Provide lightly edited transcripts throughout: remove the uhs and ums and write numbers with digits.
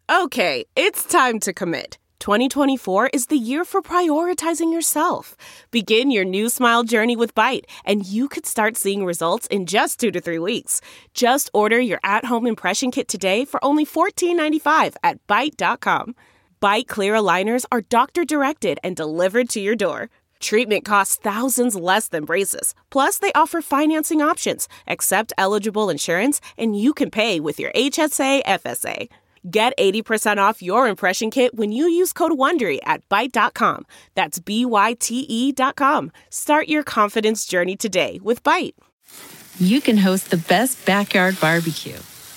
Okay, it's time to commit. 2024 is the year for prioritizing yourself. Begin your new smile journey with Byte, and you could start seeing results in just 2 to 3 weeks. Just order your at-home impression kit today for only $14.95 at Byte.com. Byte Clear aligners are doctor-directed and delivered to your door. Treatment costs thousands less than braces. Plus, they offer financing options, accept eligible insurance, and you can pay with your HSA FSA. Get 80% off your impression kit when you use code WONDERY at Byte.com. That's BYTE.com. Start your confidence journey today with Byte. You can host the best backyard barbecue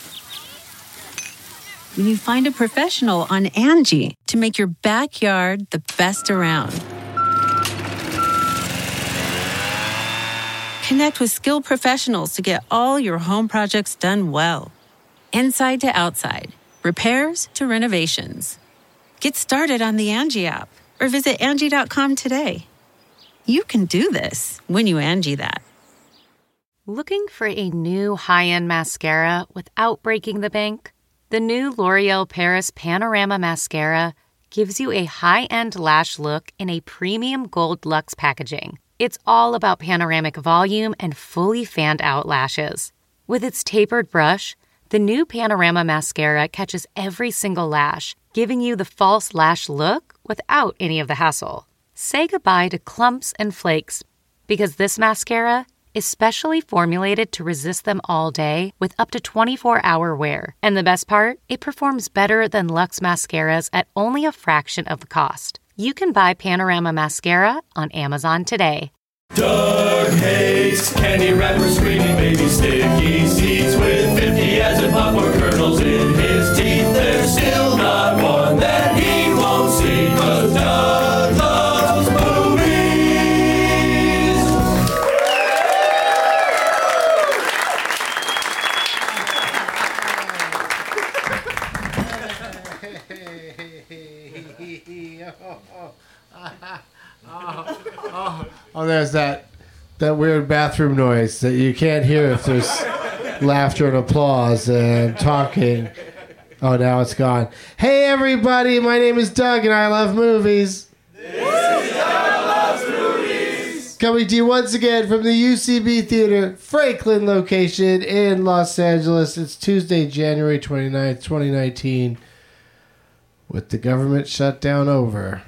when you find a professional on Angie to make your backyard the best around. Connect with skilled professionals to get all your home projects done well. Inside to outside. Repairs to renovations. Get started on the Angie app or visit Angie.com today. You can do this when you Angie that. Looking for a new high-end mascara without breaking the bank? The new L'Oreal Paris Panorama Mascara gives you a high-end lash look in a premium gold luxe packaging. It's all about panoramic volume and fully fanned-out lashes. With its tapered brush, the new Panorama Mascara catches every single lash, giving you the false lash look without any of the hassle. Say goodbye to clumps and flakes, because this mascara is specially formulated to resist them all day with up to 24-hour wear. And the best part? It performs better than Luxe mascaras at only a fraction of the cost. You can buy Panorama Mascara on Amazon today. Doug hates candy wrappers, screaming baby sticky seeds with 50 acid popcorn kernels in his teeth. There's still not one that he won't see, 'cause Doug loves movies. Oh, there's that weird bathroom noise that you can't hear if there's laughter and applause and talking. Oh, now it's gone. Hey, everybody, my name is Doug, and I love movies. This is Doug Loves Movies. Coming to you once again from the UCB Theater, Franklin location in Los Angeles. It's Tuesday, January 29th, 2019, with the government shutdown over.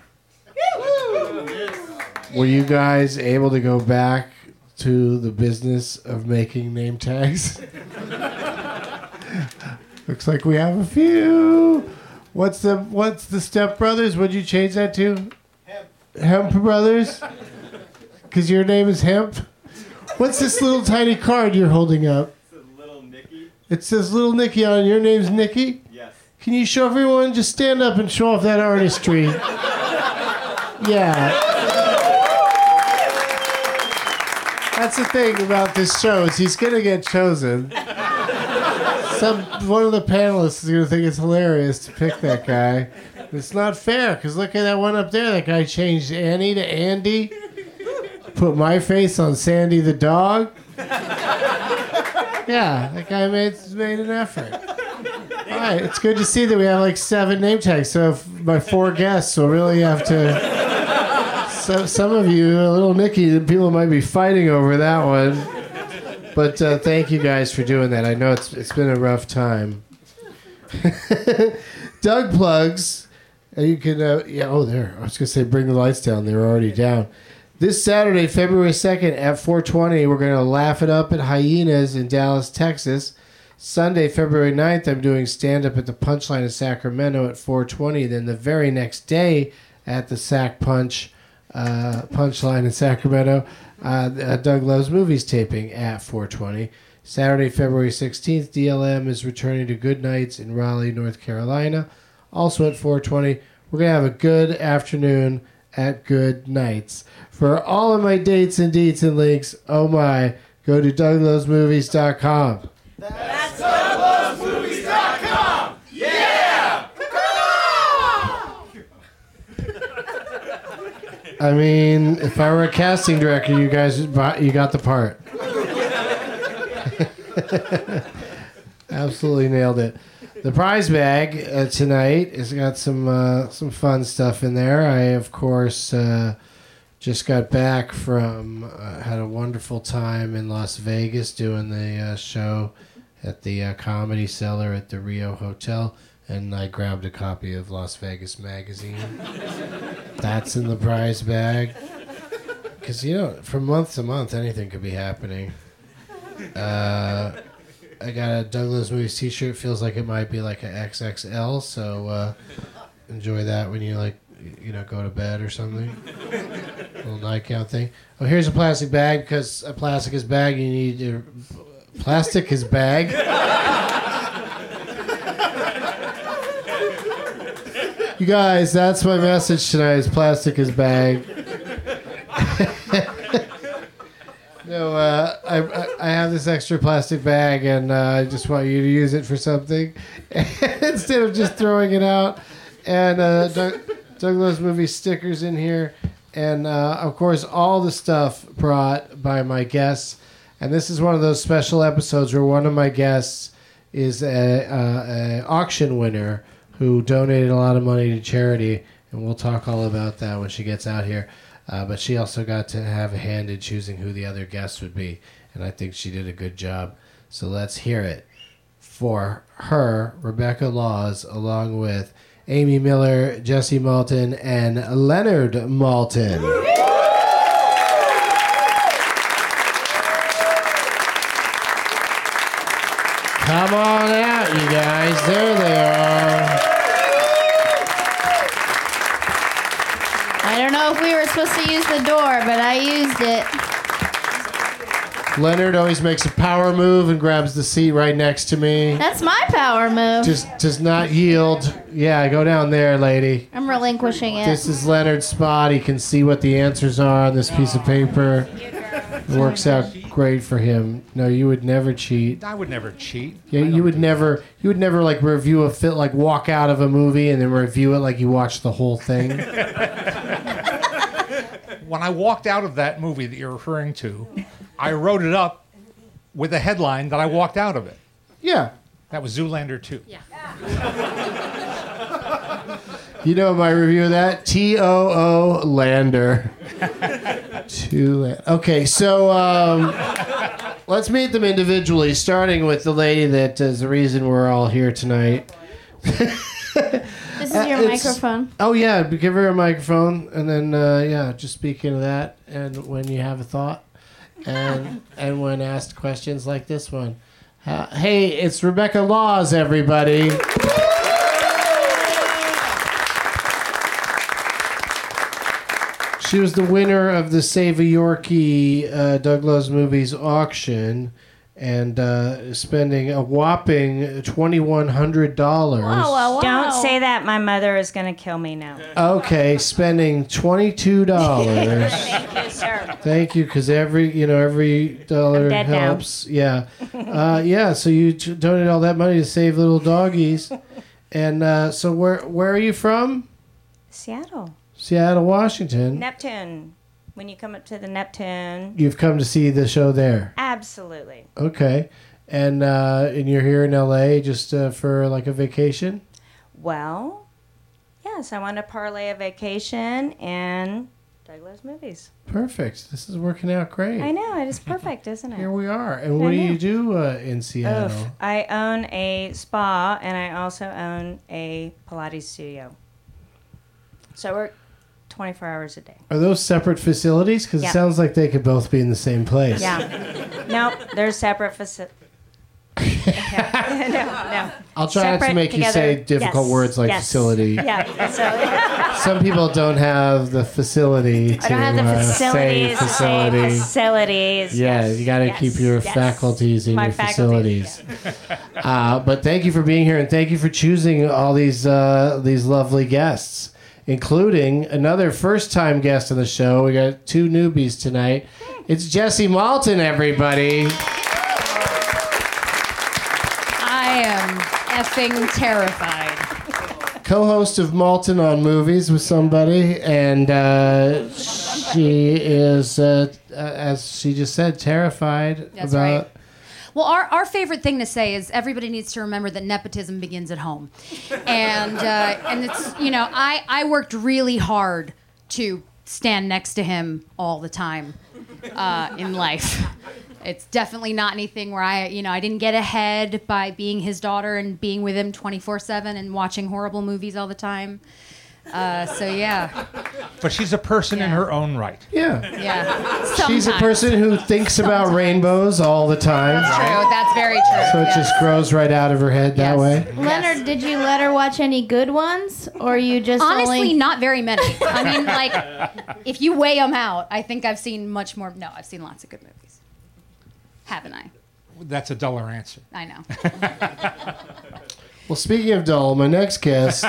Were you guys able to go back to the business of making name tags? Looks like we have a few. What's the Step Brothers? What'd you change that to? Hemp Brothers? Because your name is Hemp? What's this little tiny card you're holding up? It says Little Nicky. It says Little Nicky on it. Your name's Nicky? Yes. Can you show everyone? Just stand up and show off that artistry. Yeah. That's the thing about this show is he's going to get chosen. One of the panelists is going to think it's hilarious to pick that guy. It's not fair, because look at that one up there. That guy changed Annie to Andy. Put my face on Sandy the dog. Yeah, that guy made an effort. All right, it's good to see that we have like 7 name tags. So if my 4 guests will really have to... So some of you, Little Nicky, people might be fighting over that one. But thank you guys for doing that. I know it's been a rough time. Doug plugs. You can, there. I was going to say bring the lights down. They were already down. This Saturday, February 2nd at 4:20, we're going to laugh it up at Hyenas in Dallas, Texas. Sunday, February 9th, I'm doing stand-up at the Punchline in Sacramento at 4:20. Then the very next day at the Sac Punchline in Sacramento, Doug Loves Movies taping at 4:20. Saturday, February 16th, DLM is returning to Good Nights in Raleigh, North Carolina, also at 4:20. We're going to have a good afternoon at Good Nights. For all of my dates and deets and links, oh my, go to DougLovesMovies.com. That's DougLovesMovies.com. Yeah! I mean, if I were a casting director, you got the part. Absolutely nailed it. The prize bag tonight has got some fun stuff in there. I, of course, just got back from, had a wonderful time in Las Vegas doing the show at the Comedy Cellar at the Rio Hotel, and I grabbed a copy of Las Vegas Magazine. That's in the prize bag. Because, from month to month, anything could be happening. I got a Douglas Movies t-shirt. Feels like it might be like an XXL, so enjoy that when you go to bed or something. Little nightgown thing. Oh, here's a plastic bag, because a plastic is bag. You need plastic is bag. You guys, that's my message tonight. Is plastic is bag. No, I have this extra plastic bag, and I just want you to use it for something instead of just throwing it out. And Douglas Movie stickers in here, and of course all the stuff brought by my guests. And this is one of those special episodes where one of my guests is a auction winner who donated a lot of money to charity, and we'll talk all about that when she gets out here. But she also got to have a hand in choosing who the other guests would be, and I think she did a good job. So let's hear it for her, Rebecca Laws, along with Amy Miller, Jesse Malton, and Leonard Malton. Come on out, you guys. There they are. I don't know if we were supposed to use the door, but I used it. Leonard always makes a power move and grabs the seat right next to me. That's my power move. Just does not yield. Yeah, go down there, lady. I'm relinquishing it. This is Leonard's spot. He can see what the answers are on this piece of paper. It works out great for him. No, you would never cheat. I would never cheat. Yeah, you would never like review a film, like walk out of a movie and then review it like you watched the whole thing. When I walked out of that movie that you're referring to, I wrote it up with a headline that I walked out of it. Yeah. That was Zoolander 2. Yeah. You know my review of that? T-O-O Lander. Okay, so let's meet them individually, starting with the lady that is the reason we're all here tonight. This is your microphone. Oh, yeah, give her a microphone, and then, just speak into that, and when you have a thought, and when asked questions like this one. Hey, it's Rebecca Laws, everybody. She was the winner of the Save a Yorkie Douglas Movies auction, and spending a whopping $2,100. Wow. Don't say that. My mother is going to kill me now. Okay, spending $22. Thank you, sir. Thank you, because every dollar helps. Now. Yeah. So you donated all that money to save little doggies, and so where are you from? Seattle, Washington. Neptune. When you come up to the Neptune, You've come to see the show there. absolutely. Okay, and you're here in LA just for like a vacation. Well, yes, I want to parlay a vacation and Douglas Movies. Perfect. This is working out great. I know, it is perfect, isn't it? Here we are. And what do you do in Seattle? Oof. I own a spa and I also own a Pilates studio. So I work 24 hours a day. Are those separate facilities? Because Yeah. it sounds like they could both be in the same place. Yeah. Nope, they're separate facilities. No. I'll try not to Separate make you together. say difficult Yes. words like Yes. facility. Yeah, facility. Some people don't have the facility to I don't have the say facilities. facility. Facilities. Yeah, yes, you got to yes, keep your yes. faculties in My your faculties, facilities. But thank you for being here, and thank you for choosing all these lovely guests, including another first-time guest on the show. We got two newbies tonight. It's Jesse Malton, everybody. I am effing terrified. Co-host of Malton on Movies with somebody, and she is, as she just said, terrified That's about. right. Well, our favorite thing to say is everybody needs to remember that nepotism begins at home, and it's I worked really hard to stand next to him all the time in life. It's definitely not anything where I didn't get ahead by being his daughter and being with him 24/7 and watching horrible movies all the time. So yeah. But she's a person in her own right. Yeah. Yeah. She's a person who thinks about rainbows all the time. That's true. That's very true. So it just grows right out of her head that way. Leonard, did you let her watch any good ones, or you just honestly not very many? I mean, like, if you weigh them out, I think I've seen much more. No, I've seen lots of good movies. Haven't I? That's a duller answer. I know. Well, speaking of dull, my next guest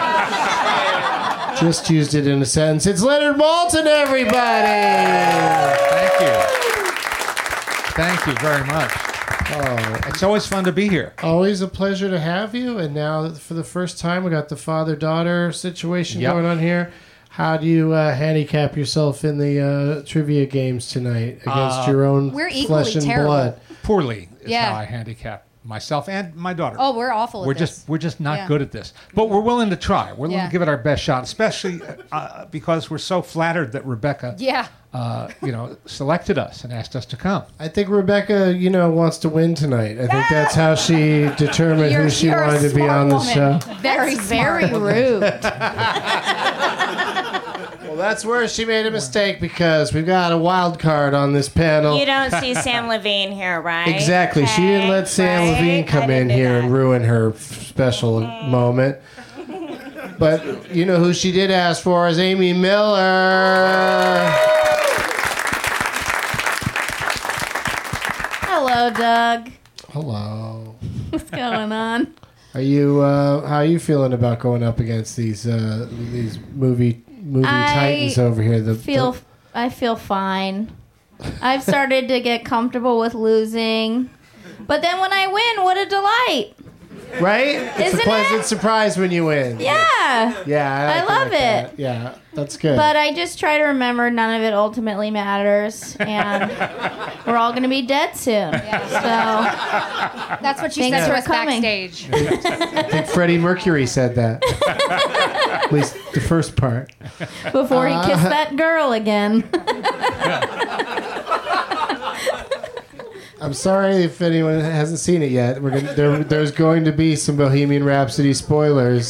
just used it in a sentence. It's Leonard Maltin, everybody! Thank you. Thank you very much. Oh, it's always fun to be here. Always a pleasure to have you. And now, for the first time, we got the father-daughter situation going on here. How do you handicap yourself in the trivia games tonight against your own flesh and blood? Poorly is how I handicap myself and my daughter. Oh, we're awful at this. We're just not good at this. But we're willing to try. We're willing to give it our best shot, especially because we're so flattered that Rebecca selected us and asked us to come. I think Rebecca, wants to win tonight. I think that's how she determined who she wanted to be on the show. Very rude. Well, that's where she made a mistake because we've got a wild card on this panel. You don't see Sam Levine here, right? Exactly. She didn't let Sam Levine come in here and ruin her special moment. But you know who she did ask for is Amy Miller. Hello, Doug. Hello. What's going on? Are you? How are you feeling about going up against these movie titans over here? I feel fine. I've started to get comfortable with losing, but then when I win, what a delight! Right? It's Isn't a pleasant it? surprise when you win. Yeah. Yeah. I love it. That. Yeah, that's good. But I just try to remember none of it ultimately matters, and we're all going to be dead soon. So that's what she said to us backstage. I think Freddie Mercury said that. At least the first part. Before he kissed that girl again. I'm sorry if anyone hasn't seen it yet. There's going to be some Bohemian Rhapsody spoilers.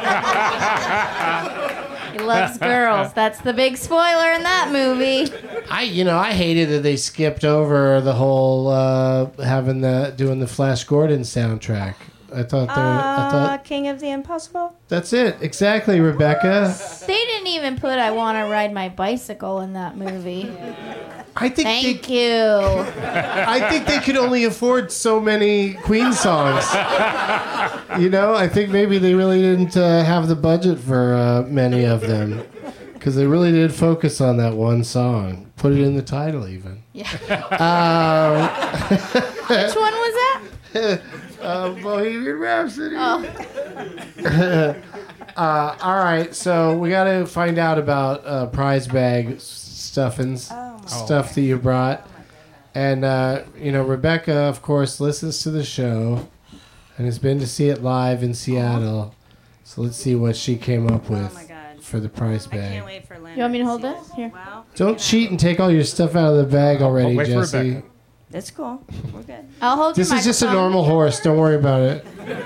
He loves girls. That's the big spoiler in that movie. I hated that they skipped over the whole doing the Flash Gordon soundtrack. I thought King of the Impossible. That's it. Exactly, Rebecca. They didn't even put "I Want to Ride My Bicycle" in that movie. Thank you. I think they could only afford so many Queen songs. I think maybe they really didn't have the budget for many of them. Because they really did focus on that one song. Put it in the title, even. Yeah. Which one was that? Bohemian Rhapsody. Oh. All right, so we got to find out about prize bag stuffings, stuff that you brought. And, Rebecca, of course, listens to the show and has been to see it live in Seattle. So let's see what she came up with for the prize bag. I can't wait for Leonard. You want me to hold it? Here. Don't cheat and take all your stuff out of the bag already, wait for Jesse. Rebecca. That's cool. We're good. I'll hold This your is just a microphone. normal horse. Don't worry about it.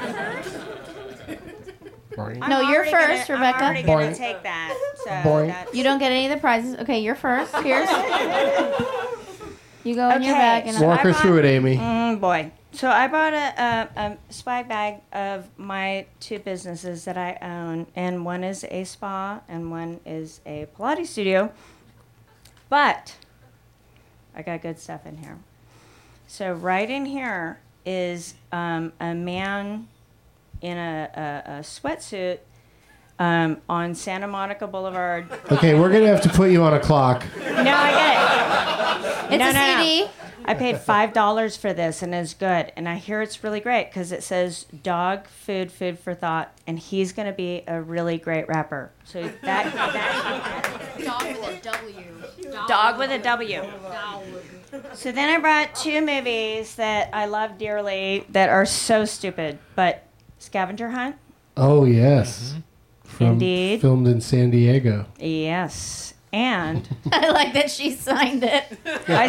No, you're first, Rebecca. I'm already going to take that. So Boing. You don't get any of the prizes. Okay, you're first. Here's. You go in your bag. And Walk her through it, Amy. Boy. So I bought a swag bag of my two businesses that I own, and one is a spa and one is a Pilates studio. But I got good stuff in here. So right in here is a man in a sweatsuit on Santa Monica Boulevard. Okay, we're going to have to put you on a clock. No, I get it. It's a CD. I paid $5 for this, and it's good. And I hear it's really great because it says dog food for thought, and he's going to be a really great rapper. So that Dog with a W. dog with a W. So then I brought 2 movies that I love dearly that are so stupid, but Scavenger Hunt. Oh, yes. Indeed. Filmed in San Diego. Yes. And I like that she signed it. I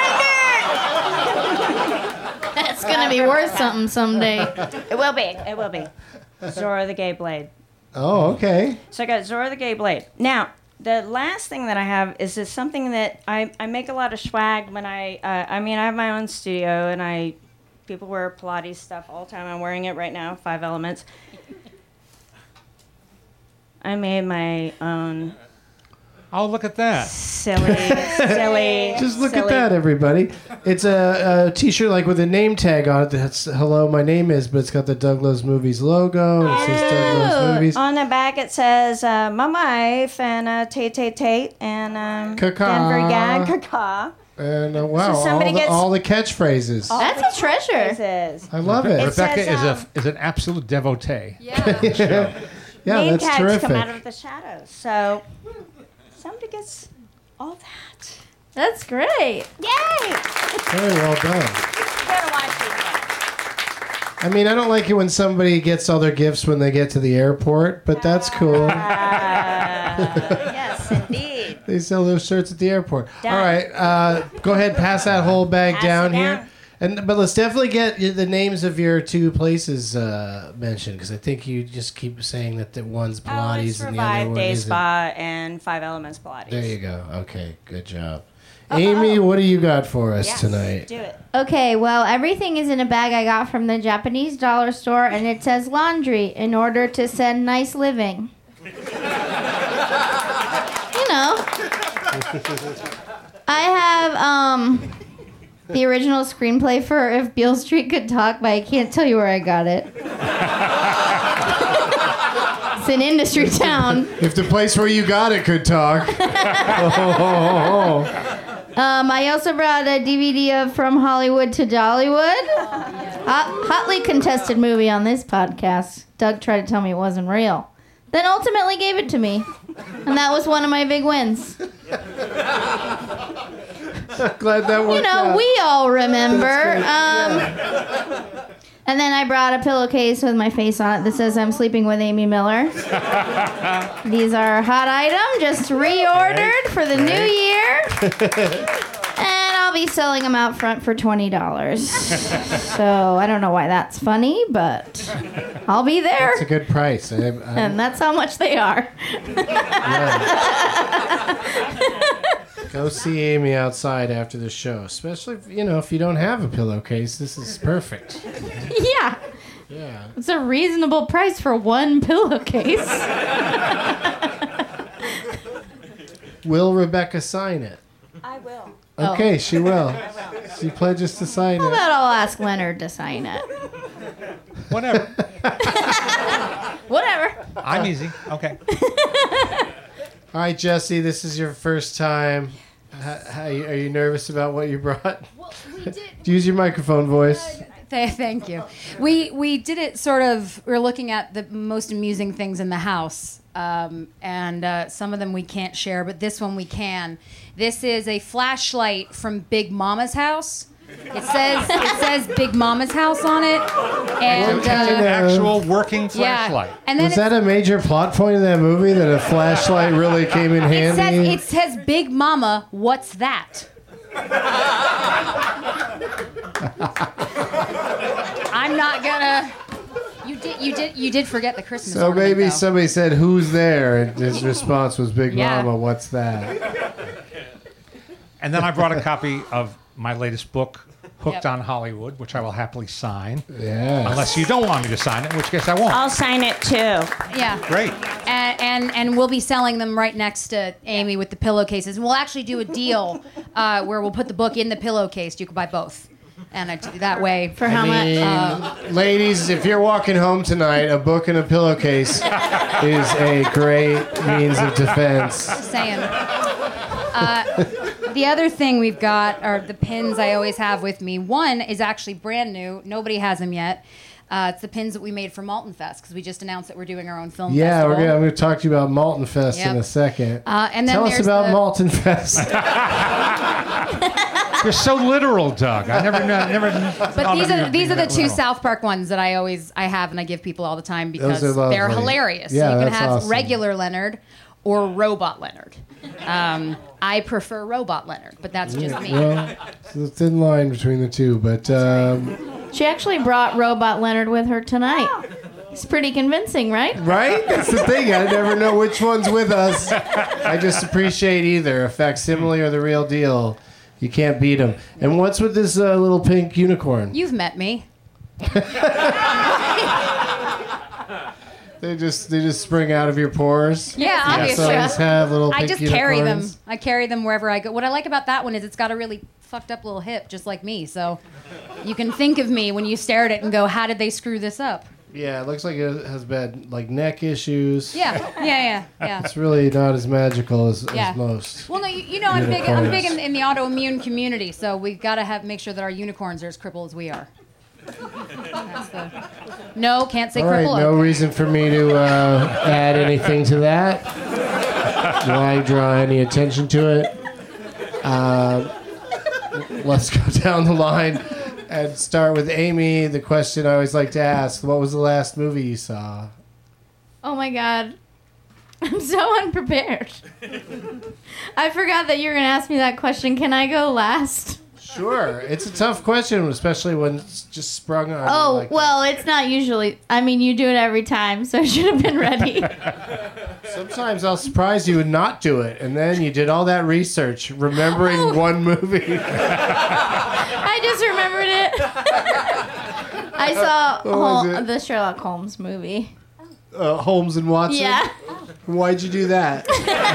signed That's gonna be worth something someday. it! It will be. It will be. Zora the Gay Blade. Oh, okay. So I got Zora the Gay Blade. Now, the last thing that I have is this something that I make a lot of swag when I have my own studio and people wear Pilates stuff all the time. I'm wearing it right now, 5 Elements. I made my own. Oh, look at that. Silly. Just look at that, everybody. It's a T-shirt like with a name tag on it that's "Hello, my name is," but it's got the Douglas Movies logo. And it says Douglas Movies. On the back it says my wife and Tate and Caca. Denver Gag Caca. And wow, So somebody gets- all the catchphrases. That's a treasure. Says. I love it. Rebecca says, is an absolute devotee. Yeah, Name that's tags terrific. come out of the shadows. So somebody gets all that. That's great. Yay! Very well done. You gotta watch these guys. I mean, I don't like it when somebody gets all their gifts when they get to the airport, but that's cool. Yes, indeed. They sell those shirts at the airport. Done. All right, go ahead, pass that whole bag Pass down it here. down. But let's definitely get the names of your 2 places mentioned, because I think you just keep saying that the one's Pilates It's and the other Revive one Day isn't. Spa and 5 Elements Pilates. There you go. Okay, good job. Amy, what do you got for us Yes, tonight? do it. Okay, well, everything is in a bag I got from the Japanese dollar store, and it says laundry in order to send nice living. You know. I have the original screenplay for If Beale Street Could Talk, but I can't tell you where I got it. It's an industry town. If the place where you got it could talk. I also brought a DVD of From Hollywood to Dollywood. Hotly contested movie on this podcast. Doug tried to tell me it wasn't real. Then ultimately gave it to me. And that was one of my big wins. Glad that worked out. We all remember. And then I brought a pillowcase with my face on it that says I'm sleeping with Amy Miller. These are a hot item, just reordered for the new year. And I'll be selling them out front for $20. So I don't know why that's funny, but I'll be there. It's a good price. And that's how much they are. Go see Amy outside after the show, especially if you don't have a pillowcase. This is perfect. Yeah. Yeah. It's a reasonable price for one pillowcase. Will Rebecca sign it? I will. Okay, she will. She pledges to sign How it. about I'll ask Leonard to sign it? Whatever. Whatever. I'm easy. Okay. All right, Jesse, this is your first time. Are you nervous about what you brought? Well, we did. Use your microphone voice. Thank you. We did it sort of. We were looking at the most amusing things in the house, and some of them we can't share, but this one we can. This is a flashlight from Big Mama's house. It says Big Mama's house on it, and It's an actual working flashlight. And then Was that a major plot point in that movie that a flashlight really came in handy? it says Big Mama. What's that? I'm not gonna. You did forget the Christmas. So ornament, maybe though. somebody said, "Who's there?" and his response was, "Big Yeah. Mama, what's that?" And then I brought a copy of my latest book, Hooked Yep. on Hollywood, which I will happily sign. Yeah. Unless you don't want me to sign it, in which case I won't. I'll sign it too. Yeah. Great. And we'll be selling them right next to Amy with the pillowcases. And we'll actually do a deal where we'll put the book in the pillowcase. You can buy both. And that way. For how much? Ladies, if you're walking home tonight, a book and a pillowcase is a great means of defense. Saying. The other thing we've got are the pins I always have with me. One is actually brand new. Nobody has them yet. It's the pins that we made for Malton Fest because we just announced that we're doing our own film Yeah, festival. I'm going to talk to you about Malton Fest in Yep. a second. And then Tell us there's about the- Malton Fest. You're so literal, Doug. I never. But these are the two South Park ones that I have and I give people all the time because Those are they're lovely. hilarious. Yeah, you can that's have awesome. regular Leonard or Robot Leonard. I prefer Robot Leonard, but that's just me. Well, it's a thin line between the two, but She actually brought Robot Leonard with her tonight. It's pretty convincing, right? right? That's the thing. I never know which one's with us. I just appreciate either a facsimile or the real deal. You can't beat them. And what's with this little pink unicorn? You've met me. They just spring out of your pores. Yeah, obviously. So just have little pink I just carry them. unicorns. I carry them wherever I go. What I like about that one is it's got a really fucked up little hip, just like me. So you can think of me when you stare at it and go, "How did they screw this up?" Yeah, it looks like it has bad neck issues. Yeah. It's really not as magical as Yeah. most. Well, no, you know, I'm big in the autoimmune community, so we've got to make sure that our unicorns are as crippled as we are. No, can't say All right, cripple. no reason for me to add anything to that. Why draw any attention to it? Let's go down the line and start with Amy. The question I always like to ask: what was the last movie you saw? Oh my God. I'm so unprepared. I forgot that you were going to ask me that question. Can I go last? Sure, it's a tough question, especially when it's just sprung on. Oh, you like well, it's not usually. I mean, you do it every time, so I should have been ready. Sometimes I'll surprise you and not do it, and then you did all that research, remembering one movie. I just remembered it. I saw was it? the Sherlock Holmes movie. Holmes and Watson. Yeah. Why'd you do that?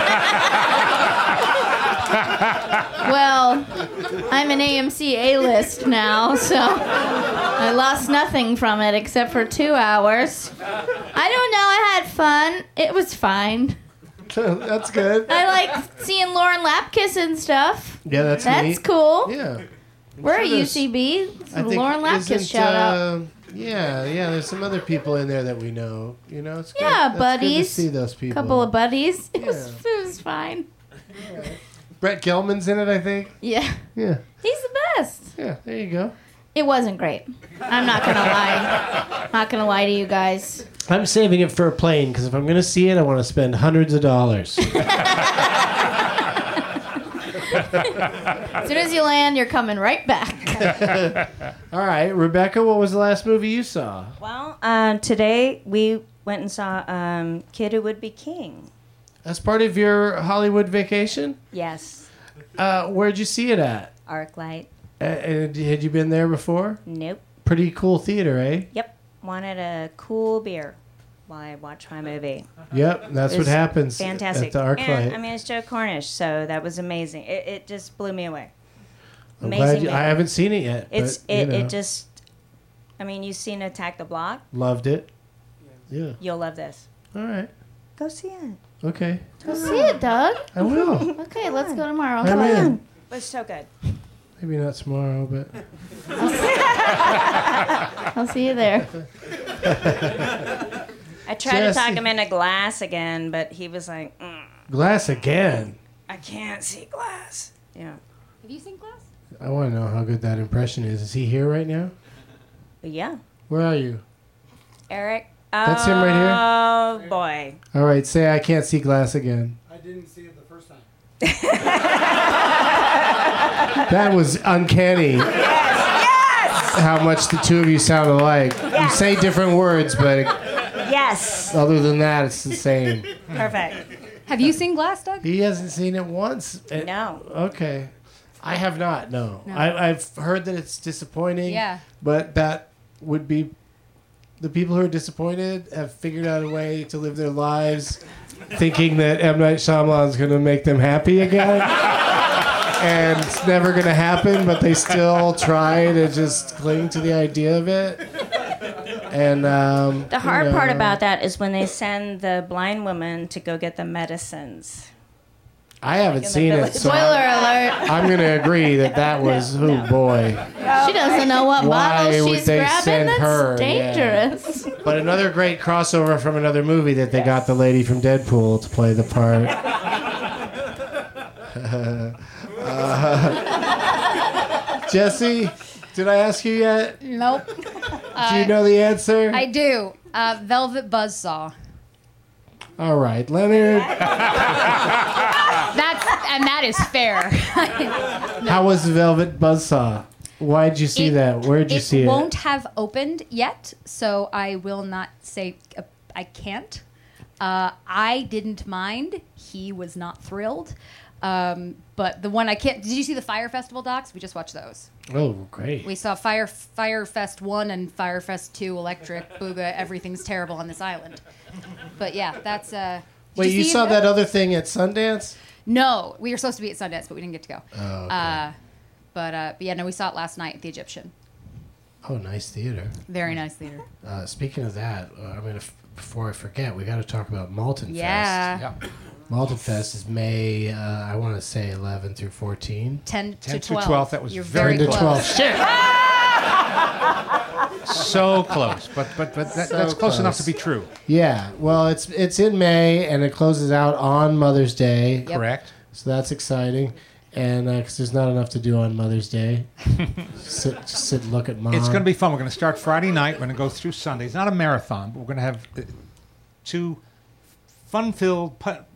Well, I'm an AMC A-list now, so I lost nothing from it except for 2 hours. I don't know. I had fun. It was fine. That's good. I like seeing Lauren Lapkus and stuff. Yeah, that's neat. cool. Yeah. We're at sure there's- UCB. I think Lauren Lapkus isn't, shout out. Yeah, there's some other people in there that we know. You know, it's good. Yeah, That's buddies. Good to see those people. Couple of buddies. It Yeah. was fine. Brett Gelman's in it, I think. Yeah. Yeah. He's the best. Yeah, there you go. It wasn't great. I'm not gonna lie. Not gonna lie to you guys. I'm saving it for a plane because if I'm going to see it, I want to spend hundreds of dollars. As soon as you land, you're coming right back. All right, Rebecca, what was the last movie you saw? Well, today we went and saw Kid Who Would Be King. As part of your Hollywood vacation? Yes. Where'd you see it at? ArcLight. And had you been there before? Nope. Pretty cool theater, eh? Yep. Wanted a cool beer while I watched my movie. Yep, that's It what was happens fantastic. at the ArcLight. And, I mean, it's Joe Cornish, so that was amazing. It just blew me away. I'm Amazing glad movie. I haven't seen it yet. It's but, you know, it just. I mean, you've seen Attack the Block. loved it. Yeah. You'll love this. All right. Go see it. Okay. Go see it, Doug. I will. Okay, let's go tomorrow. I'm in. It's so good. Maybe not tomorrow, but I'll see you there. I tried to talk Jesse. him into Glass again, but he was like, Glass again. I can't see Glass. Yeah. Have you seen Glass? I want to know how good that impression is. Is he here right now? But yeah. Where are you? Eric. That's him right here? Oh, boy. All right, say I can't see Glass again. I didn't see it the first time. That was uncanny. Yes! How much the two of you sound alike. You say different words, but Yes. other than that, it's the same. Perfect. Have you seen Glass, Doug? He hasn't seen it once. No. Okay. I have not, no. I've heard that it's disappointing. Yeah. But that would be... The people who are disappointed have figured out a way to live their lives thinking that M. Night Shyamalan's going to make them happy again. And it's never going to happen, but they still try to just cling to the idea of it. And The hard part about that is when they send the blind woman to go get the medicines. I haven't seen it, so Spoiler alert. I'm going to agree that was, oh boy. She doesn't know what Why bottle would she's they grabbing. send That's her? Yeah. dangerous. But another great crossover from another movie that they got the lady from Deadpool to play the part. Jesse, did I ask you yet? Nope. Do you know the answer? I do. Velvet Buzzsaw. All right, Leonard. That is fair. How was the Velvet Buzzsaw? Why did you see that? Where did you see it? It won't have opened yet, so I will not say I can't. I didn't mind. He was not thrilled. But the one I can't... Did you see the Fire Festival docs? We just watched those. Oh, great. We saw Firefest 1 and Firefest 2, Electric, Booga, Everything's Terrible on this island. But yeah, that's... Wait, you saw that other thing at Sundance? No, we were supposed to be at Sundance, but we didn't get to go. Oh, okay. But yeah, no, we saw it last night at the Egyptian. Oh, nice theater. Very nice theater. Speaking of that, before I forget, we got to talk about Malton Fest. Yeah. Malton Fest is May, I want to say 11 through 14. 10 to 12. 12. That was You're very very close. close. Shit. So close, but that's close enough to be true. Yeah, well, it's in May, and it closes out on Mother's Day. Yep. Correct. So that's exciting. And because there's not enough to do on Mother's Day. sit and look at Mom. It's going to be fun. We're going to start Friday night. We're going to go through Sunday. It's not a marathon, but we're going to have two fun-filled...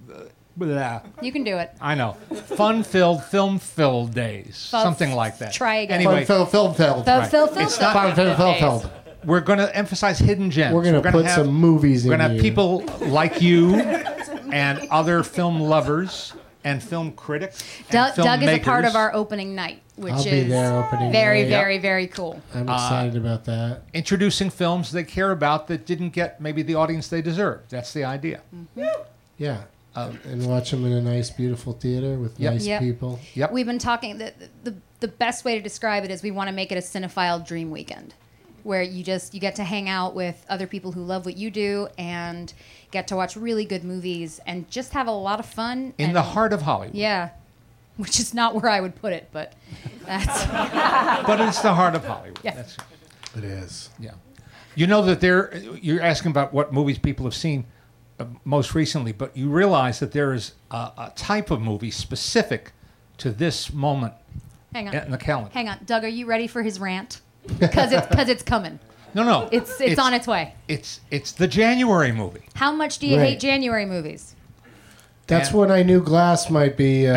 You can do it. I know. Fun-filled, film-filled days. Something like that. Try again. Anyway, Film-filled. It's not... Film-filled. We're going to emphasize hidden gems. We're going to put some movies in We're going to have here. people like you and other film lovers and film critics and film Doug is makers. a part of our opening night, which I'll is be there opening very, night. very, very cool. I'm excited about that. Introducing films they care about that didn't get maybe the audience they deserved. That's the idea. Yeah. And watch them in a nice, beautiful theater with nice people. Yep. We've been talking. The best way to describe it is we want to make it a cinephile dream weekend, where you get to hang out with other people who love what you do and get to watch really good movies and just have a lot of fun. In the heart of Hollywood. Yeah, which is not where I would put it, but that's... But it's the heart of Hollywood. Yeah. It is. Yeah. You know that you're asking about what movies people have seen most recently, but you realize that there is a type of movie specific to this moment Hang on. in the calendar. Hang on. Doug, are you ready for his rant? Because it's coming. No. It's on its way. It's the January movie. How much do you Right. hate January movies? That's when I knew Glass might be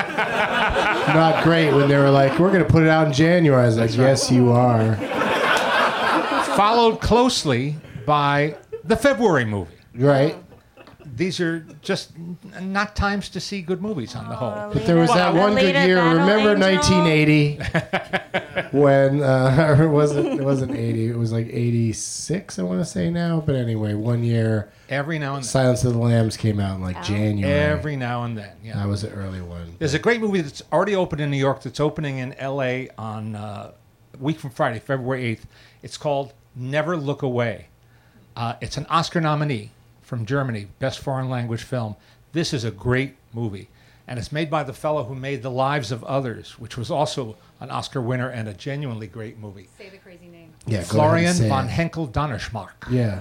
not great, when they were like, we're going to put it out in January. I was like, yes, you are. Followed closely by the February movie. Right. These are just not times to see good movies on the whole. But there was that one good year. Remember 1980 when it wasn't 80. It was like 86, I want to say now. But anyway, one year Every now and then. Silence of the Lambs came out in like January. Every now and then. Yeah. That was an early one. There's a great movie that's already opened in New York that's opening in L.A. on a week from Friday, February 8th. It's called Never Look Away. It's an Oscar nominee from Germany, Best Foreign Language Film. This is a great movie. And it's made by the fellow who made The Lives of Others, which was also an Oscar winner and a genuinely great movie. Say the crazy name. Yeah, go Florian ahead and say von it. Henkel Donnerschmark. Yeah.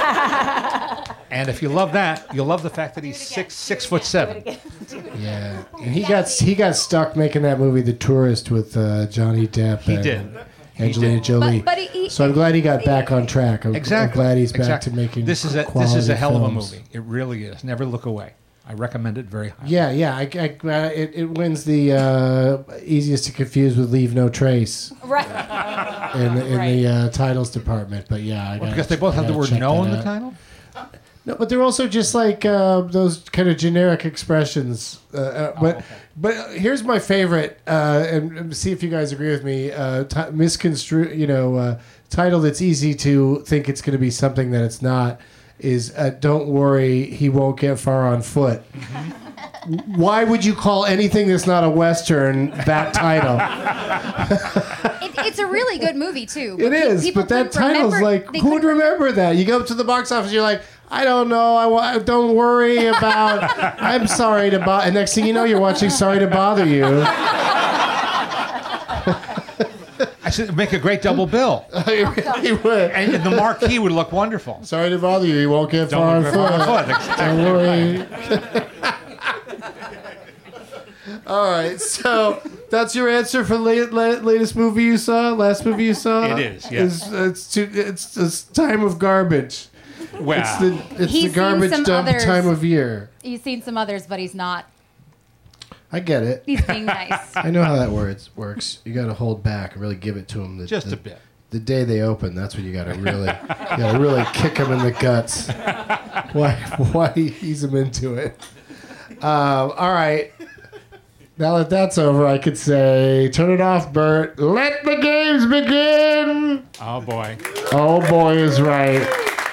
And if you love that, you'll love the fact that he's 6'7". Yeah. And he got stuck making that movie The Tourist with Johnny Depp. He and did. Angelina Jolie. But so I'm glad he got back on track. I'm glad he's back to making This is a quality hell of a films. movie. It really is. Never Look Away. I recommend it very highly. Yeah. It wins the easiest to confuse with Leave No Trace Right. in the titles department. But yeah, Because they both have the word no in the title? No, but they're also just like those kind of generic expressions. But here's my favorite, and see if you guys agree with me. Misconstrue, title that's easy to think it's going to be something that it's not. Is Don't Worry, He Won't Get Far on Foot. Mm-hmm. Why would you call anything that's not a Western that title? It's a really good movie, too. It is, but that title's like, who would remember that? You go up to the box office, you're like, I don't know, don't worry about, I'm sorry to bother. And next thing you know, you're watching Sorry to Bother You. I should make a great double bill. He would. And the marquee would look wonderful. Sorry to bother you, you won't get far on Don't get far on foot. Don't worry. All right, so That's your answer for latest movie you saw? Last movie you saw? It is, yes. It's time of garbage. Wow. It's He's the seen garbage some dump others. time of year. He's seen some others, but he's not. I get it. He's being nice. I know how that works. You got to hold back and really give it to them. Just a bit. The day they open, that's when you got to really kick them in the guts. Why ease them into it? All right. Now that that's over, I could say, turn it off, Bert. Let the games begin. Oh, boy. Oh, boy is right.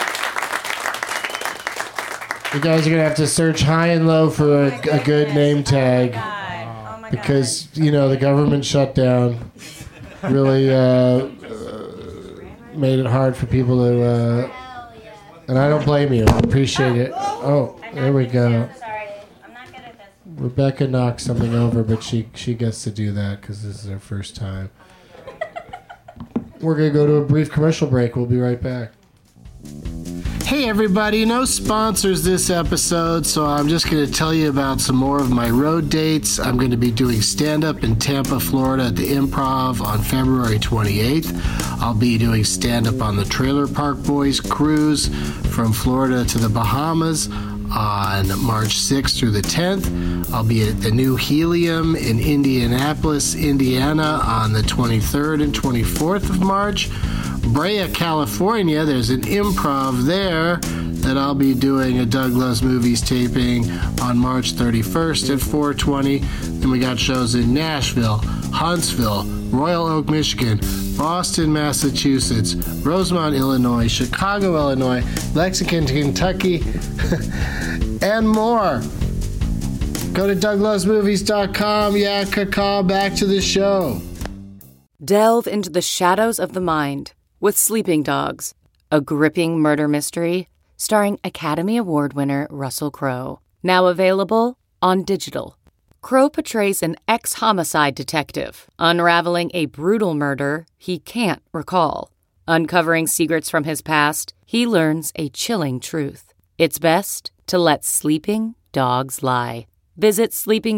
You guys are going to have to search high and low for a good name tag. Oh my Because, the government shutdown really made it hard for people to... and I don't blame you. I appreciate it. Oh, there we go. Sorry, I'm not good at this. Rebecca knocked something over, but she gets to do that because this is her first time. We're going to go to a brief commercial break. We'll be right back. Hey everybody, no sponsors this episode, so I'm just going to tell you about some more of my road dates. I'm going to be doing stand-up in Tampa, Florida at the Improv on February 28th. I'll be doing stand-up on the Trailer Park Boys cruise from Florida to the Bahamas on March 6th through the 10th. I'll be at the New Helium in Indianapolis, Indiana on the 23rd and 24th of March. Brea, California, there's an improv there that I'll be doing a Doug Loves Movies taping on March 31st at 4:20. Then we got shows in Nashville, Huntsville, Royal Oak, Michigan, Boston, Massachusetts, Rosemont, Illinois, Chicago, Illinois, Lexington, Kentucky, and more. Go to DougLovesMovies.com. Yeah, caca, back to the show. Delve into the shadows of the mind with Sleeping Dogs, a gripping murder mystery starring Academy Award winner Russell Crowe. Now available on digital. Crowe portrays an ex-homicide detective unraveling a brutal murder he can't recall. Uncovering secrets from his past, he learns a chilling truth. It's best to let sleeping dogs lie. Visit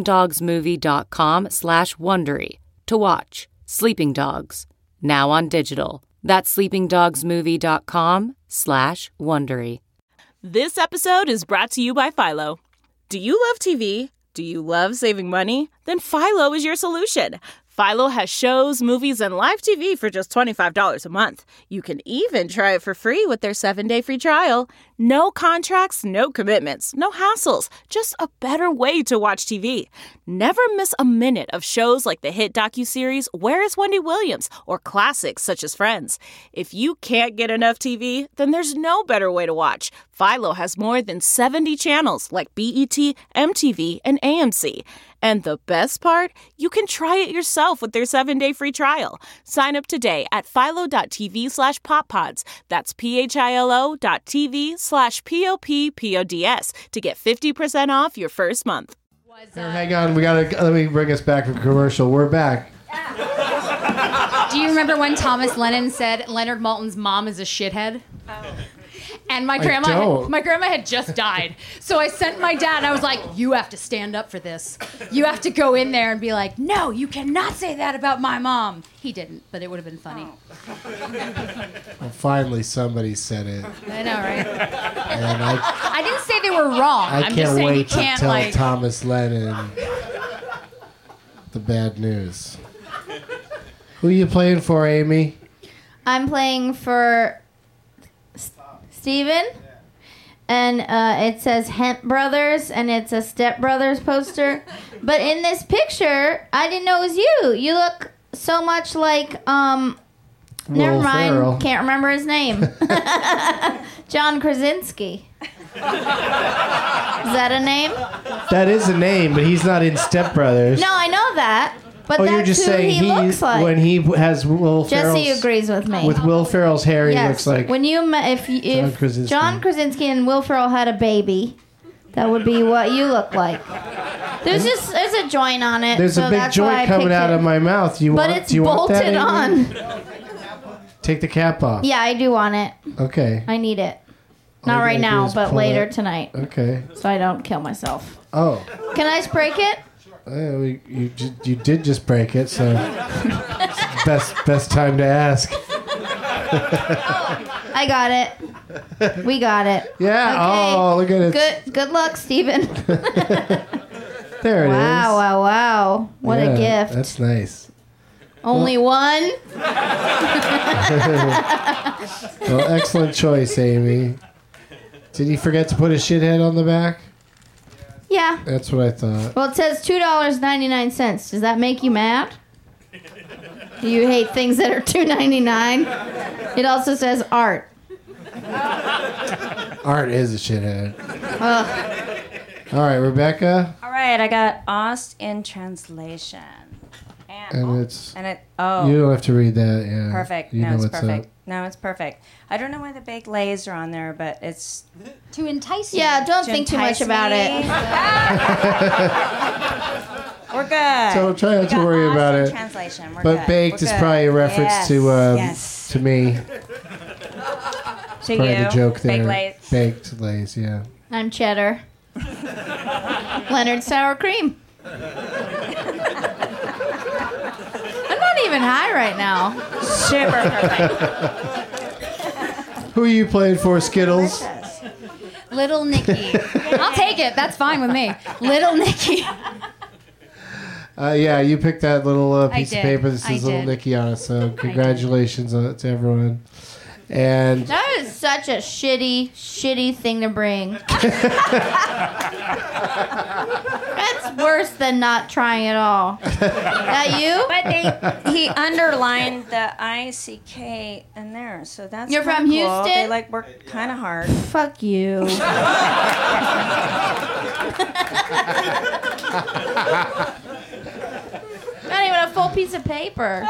sleepingdogsmovie.com/Wondery to watch Sleeping Dogs, now on digital. That's sleepingdogsmovie.com/Wondery. This episode is brought to you by Philo. Do you love TV? Do you love saving money? Then Philo is your solution. Philo has shows, movies, and live TV for just $25 a month. You can even try it for free with their 7-day free trial. No contracts, no commitments, no hassles. Just a better way to watch TV. Never miss a minute of shows like the hit docuseries Where is Wendy Williams? Or classics such as Friends. If you can't get enough TV, then there's no better way to watch. Philo has more than 70 channels like BET, MTV, and AMC. And the best part? You can try it yourself with their 7-day free trial. Sign up today at philo.tv/poppods. That's philo.tv/POPPODS to get 50% off your first month. Hang on, let me bring us back from commercial. We're back. Do you remember when Thomas Lennon said Leonard Maltin's mom is a shithead? And my grandma had just died. So I sent my dad and I was like, you have to stand up for this. You have to go in there and be like, no, you cannot say that about my mom. He didn't, but it would have been funny. Well, finally somebody said it. I know, right? And I didn't say they were wrong. I I'm just can't saying wait you to can't tell Thomas Lennon the bad news. Who are you playing for, Amy? I'm playing for Steven. And it says Hemp Brothers, and it's a Step Brothers poster. But in this picture, I didn't know it was you. You look so much like, never mind, Ferrell. Can't remember his name. John Krasinski. Is that a name? That is a name, but he's not in Step Brothers. No, I know that. But Oh, that's you're just who saying he looks like. when he has Will Ferrell's... Jesse agrees with me. With Will Ferrell's hair, he looks like... When you if Krasinski. John Krasinski and Will Ferrell had a baby, that would be what you look like. There's a joint on it. There's so a big that's why I joint coming picked out it. of my mouth. Do you But want? it's Do you want that, bolted Amy? on. Take the cap off. Yeah, I do want it. Okay. I need it. All Not you right gotta do now, is but pull later it. tonight. Okay. So I don't kill myself. Oh. Can I break it? You did just break it, so best time to ask. I got it. We got it. Yeah. Okay. Oh, look at it. Good luck, Steven. There it is. Wow. What a gift. That's nice. Only one? Well, excellent choice, Amy. Did he forget to put a shithead on the back? Yeah. That's what I thought. Well, it says $2.99. Does that make you mad? Do you hate things that are $2.99? It also says art. Art is a shithead. All right, Rebecca. All right, I got Ost in translation. And you don't have to read that. Yeah. Perfect. You No, know it's what's perfect. up. No, it's perfect. I don't know why the baked lays are on there, but it's To entice you. Yeah, don't to think too much entice about me. it. We're good. So try not We to got worry Ost about in it. Translation. We're But good. baked We're is good. probably a reference Yes. to me. To Probably you. the joke there. Baked lays. Baked lays, yeah. I'm cheddar. Leonard sour cream. I'm not even high right now. Super perfect. Who are you playing for, Skittles? Little Nicky. I'll take it. That's fine with me. Little Nicky. Yeah, you picked that little piece of did. paper that says I Little did. Nicky on it, so congratulations to everyone. And That is such a shitty thing to bring. That's worse than not trying at all. That you? But he underlined the ICK in there, so that's You're from kinda cool. Houston? They work kind of hard. Fuck you. Not even a full piece of paper.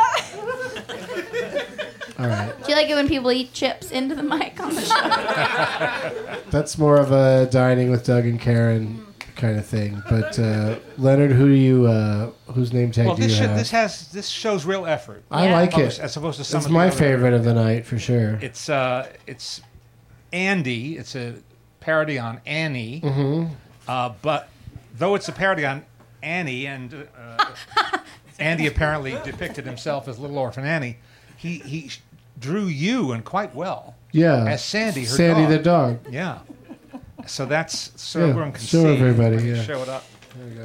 all right, Do you like it when people eat chips into the mic on the show? that's more of a dining with Doug and Karen kind of thing. But Leonard, whose name tag Well, do you have? this shows real effort. I like it. As opposed to some It's of the my other- favorite of the night for sure. It's Andy. It's a parody on Annie. But though it's a parody on Annie, and Andy apparently depicted himself as Little Orphan Annie, he drew you and quite well. Yeah, As Sandy, her Sandy dog. the dog. Yeah. So that's so Yeah, everyone can show see. everybody, when you yeah. Show it up. There you go.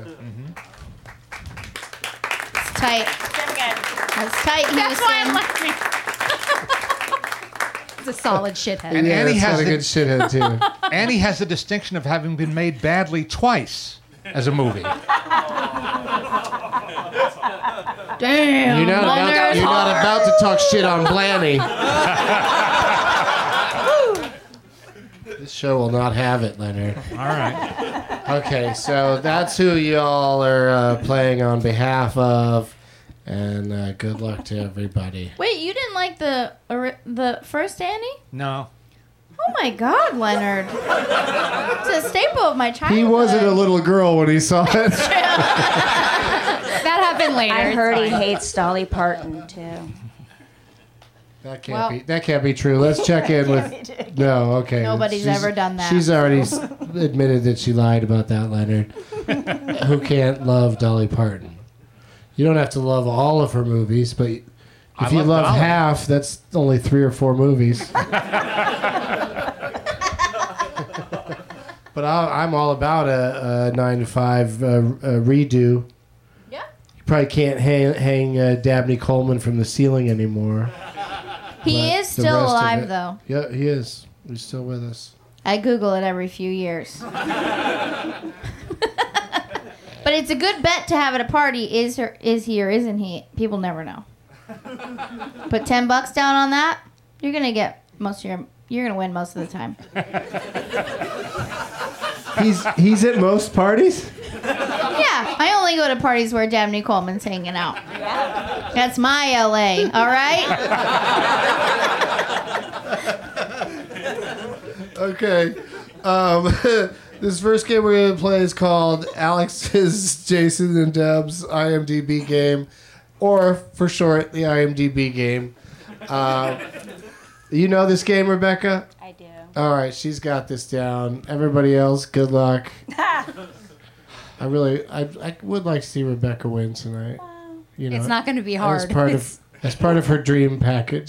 It's tight. That's tight, That's why I'm Houston. laughing. It's a solid shithead. And Yeah, Annie that's has got a the- good shithead too. Annie has the distinction of having been made badly twice as a movie. Damn. You're not about to talk shit on Blanny. This show will not have it, Leonard. All right. Okay, so that's who y'all are playing on behalf of, and good luck to everybody. Wait, you didn't like the first Annie? No. Oh my God, Leonard! It's a staple of my childhood. He wasn't a little girl when he saw it. That happened later. I heard he It's fine. hates Dolly Parton too. That can't be true. Let's check in with. No, okay. Nobody's ever done that. She's already admitted that she lied about that, Leonard. Who can't love Dolly Parton? You don't have to love all of her movies, but if I you love love Dolly. half, that's only 3 or 4 movies. But I'm all about a 9 to 5 redo. Yeah. You probably can't hang Dabney Coleman from the ceiling anymore. He But is the still rest of alive, it- though. Yeah, he is. He's still with us. I Google it every few years. But it's a good bet to have at a party. Is he or isn't he? People never know. Put $10 down on that. You're gonna get You're gonna win most of the time. He's at most parties. Yeah, I only go to parties where Dabney Coleman's hanging out. That's my LA. All right. Okay. This first game we're going to play is called Alex's, Jason, and Deb's IMDb game, or for short, the IMDb game. You know this game, Rebecca? I do. All right, she's got this down. Everybody else, good luck. I would like to see Rebecca win tonight. You know, It's not going to be hard. As part of her dream package.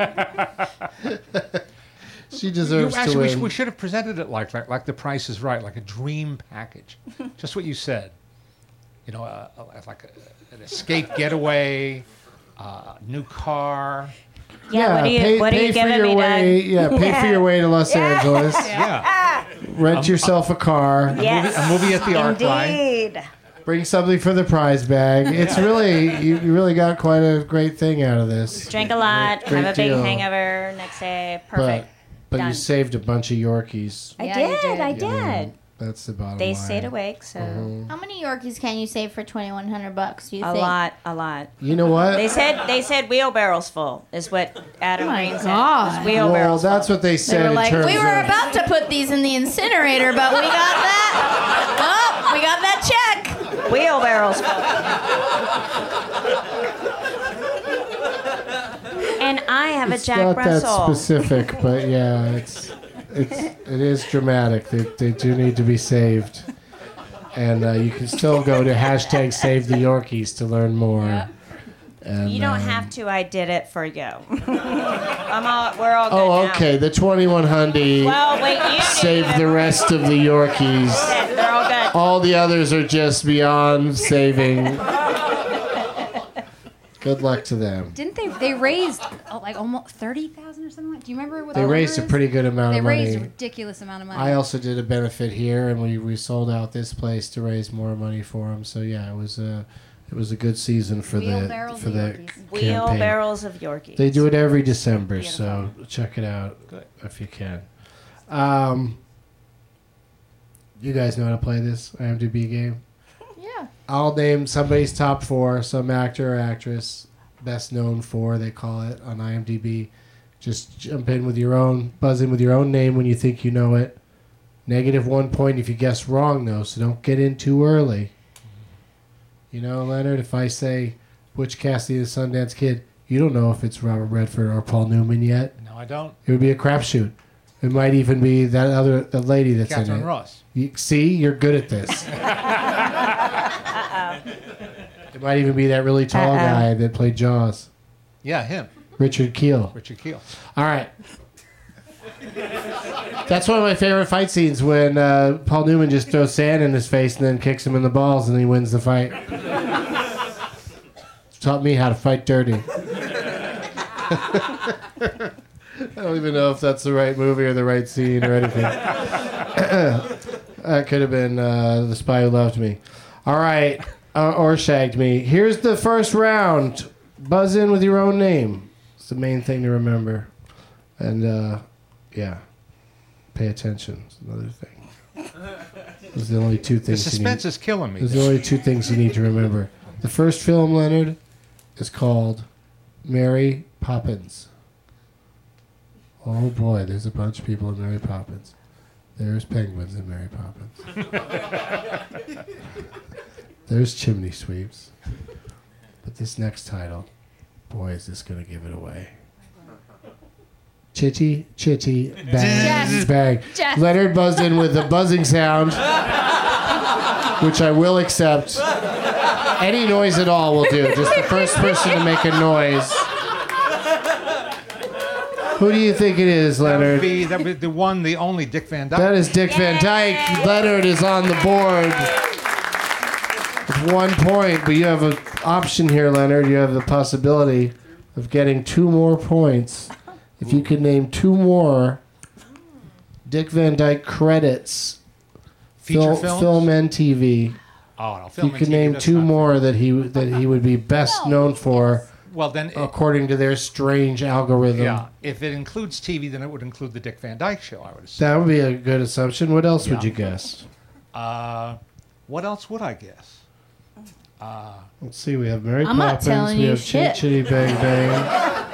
She deserves to win. We should have presented it like The Price is Right, like a dream package. Just what you said. You know, like an escape getaway, new car. Yeah, what are you giving me, Doug? Yeah, pay for your way to Los Angeles. Yeah. Rent yourself a car. Yes. A movie at the ArcLight. Indeed. Bring something for the prize bag. It's really, you really got quite a great thing out of this. Drink a lot, Great have a big deal. hangover next day. Perfect. But Done. you saved a bunch of Yorkies. I Yeah, you did. I You know, did. that's the bottom They line. stayed awake, so How many Yorkies can you save for $2,100? Do you a think? lot. You know what? They said wheelbarrows full is what Adam Green said. God. It was Well, wheelbarrows that's full. what they They said were in like, terms we were of. about to put these in the incinerator, but we got that. Oh, we got that check. Wheelbarrows full. And I have It's a Jack not Russell. that specific, but yeah, it is dramatic. They do need to be saved, and you can still go to hashtag Save the Yorkies to learn more. And, You don't have to. I did it for you. We're all good Oh, now. okay. The 2100 Well, wait, you save did the rest of the Yorkies. it. They're all good. All the others are just beyond saving. Good luck to them. Didn't they raised like almost 30,000 or something? Do you remember what They the raised a number is? pretty good amount They of raised a money. ridiculous amount of money. I also did a benefit here, and we sold out this place to raise more money for them. So yeah, it was a good season for the Wheelbarrows of campaign. Wheelbarrows of Yorkies. They do it every December, so check it out if you can. You guys know how to play this IMDb game? Yeah. I'll name somebody's top 4, some actor or actress, best known for, they call it on IMDb. Just jump in with your own, buzz in with your own name when you think you know it. -1 point if you guess wrong, though, so don't get in too early. You know, Leonard, if I say Butch Cassidy and the Sundance Kid, you don't know if it's Robert Redford or Paul Newman yet. No, I don't. It would be a crapshoot. It might even be that lady that's Catherine in it. Ross. See, you're good at this. It might even be that really tall guy that played Jaws. Yeah, him. Richard Kiel. Richard Kiel. All right. That's one of my favorite fight scenes when Paul Newman just throws sand in his face and then kicks him in the balls and he wins the fight. Taught me how to fight dirty. I don't even know if that's the right movie or the right scene or anything. That could have been The Spy Who Loved Me. All right. Or Shagged Me. Here's the first round. Buzz in with your own name. It's the main thing to remember. And, yeah. Pay attention. It's another thing. Those are the only two The things suspense is killing me. There's the only two things you need to remember. The first film, Leonard, is called Mary Poppins. Oh boy, there's a bunch of people in Mary Poppins. There's penguins in Mary Poppins. There's chimney sweeps. But this next title, boy, is this going to give it away. Chitty, chitty, bang, Yes. bang. Yes. Leonard buzzed in with the buzzing sound, which I will accept. Any noise at all will do. Just the first person to make a noise. Who do you think it is, Leonard? That would be the one, the only Dick Van Dyke. That is Dick Van Dyke. Leonard is on the board with 1 point, but you have an option here, Leonard. You have the possibility of getting 2 more points. If you could name 2 more Dick Van Dyke credits, Feature films? film and TV. Oh, no, If film you and could TV, name that's 2 not- more that he would be best known for, Well, then, according to their strange algorithm. yeah. If it includes TV, then it would include the Dick Van Dyke Show, I would assume. That would be a good assumption. What else would Yeah. you guess? What else would I guess? Let's see. We have Mary I'm not Poppins. telling We you have shit. Chitty Bang Bang.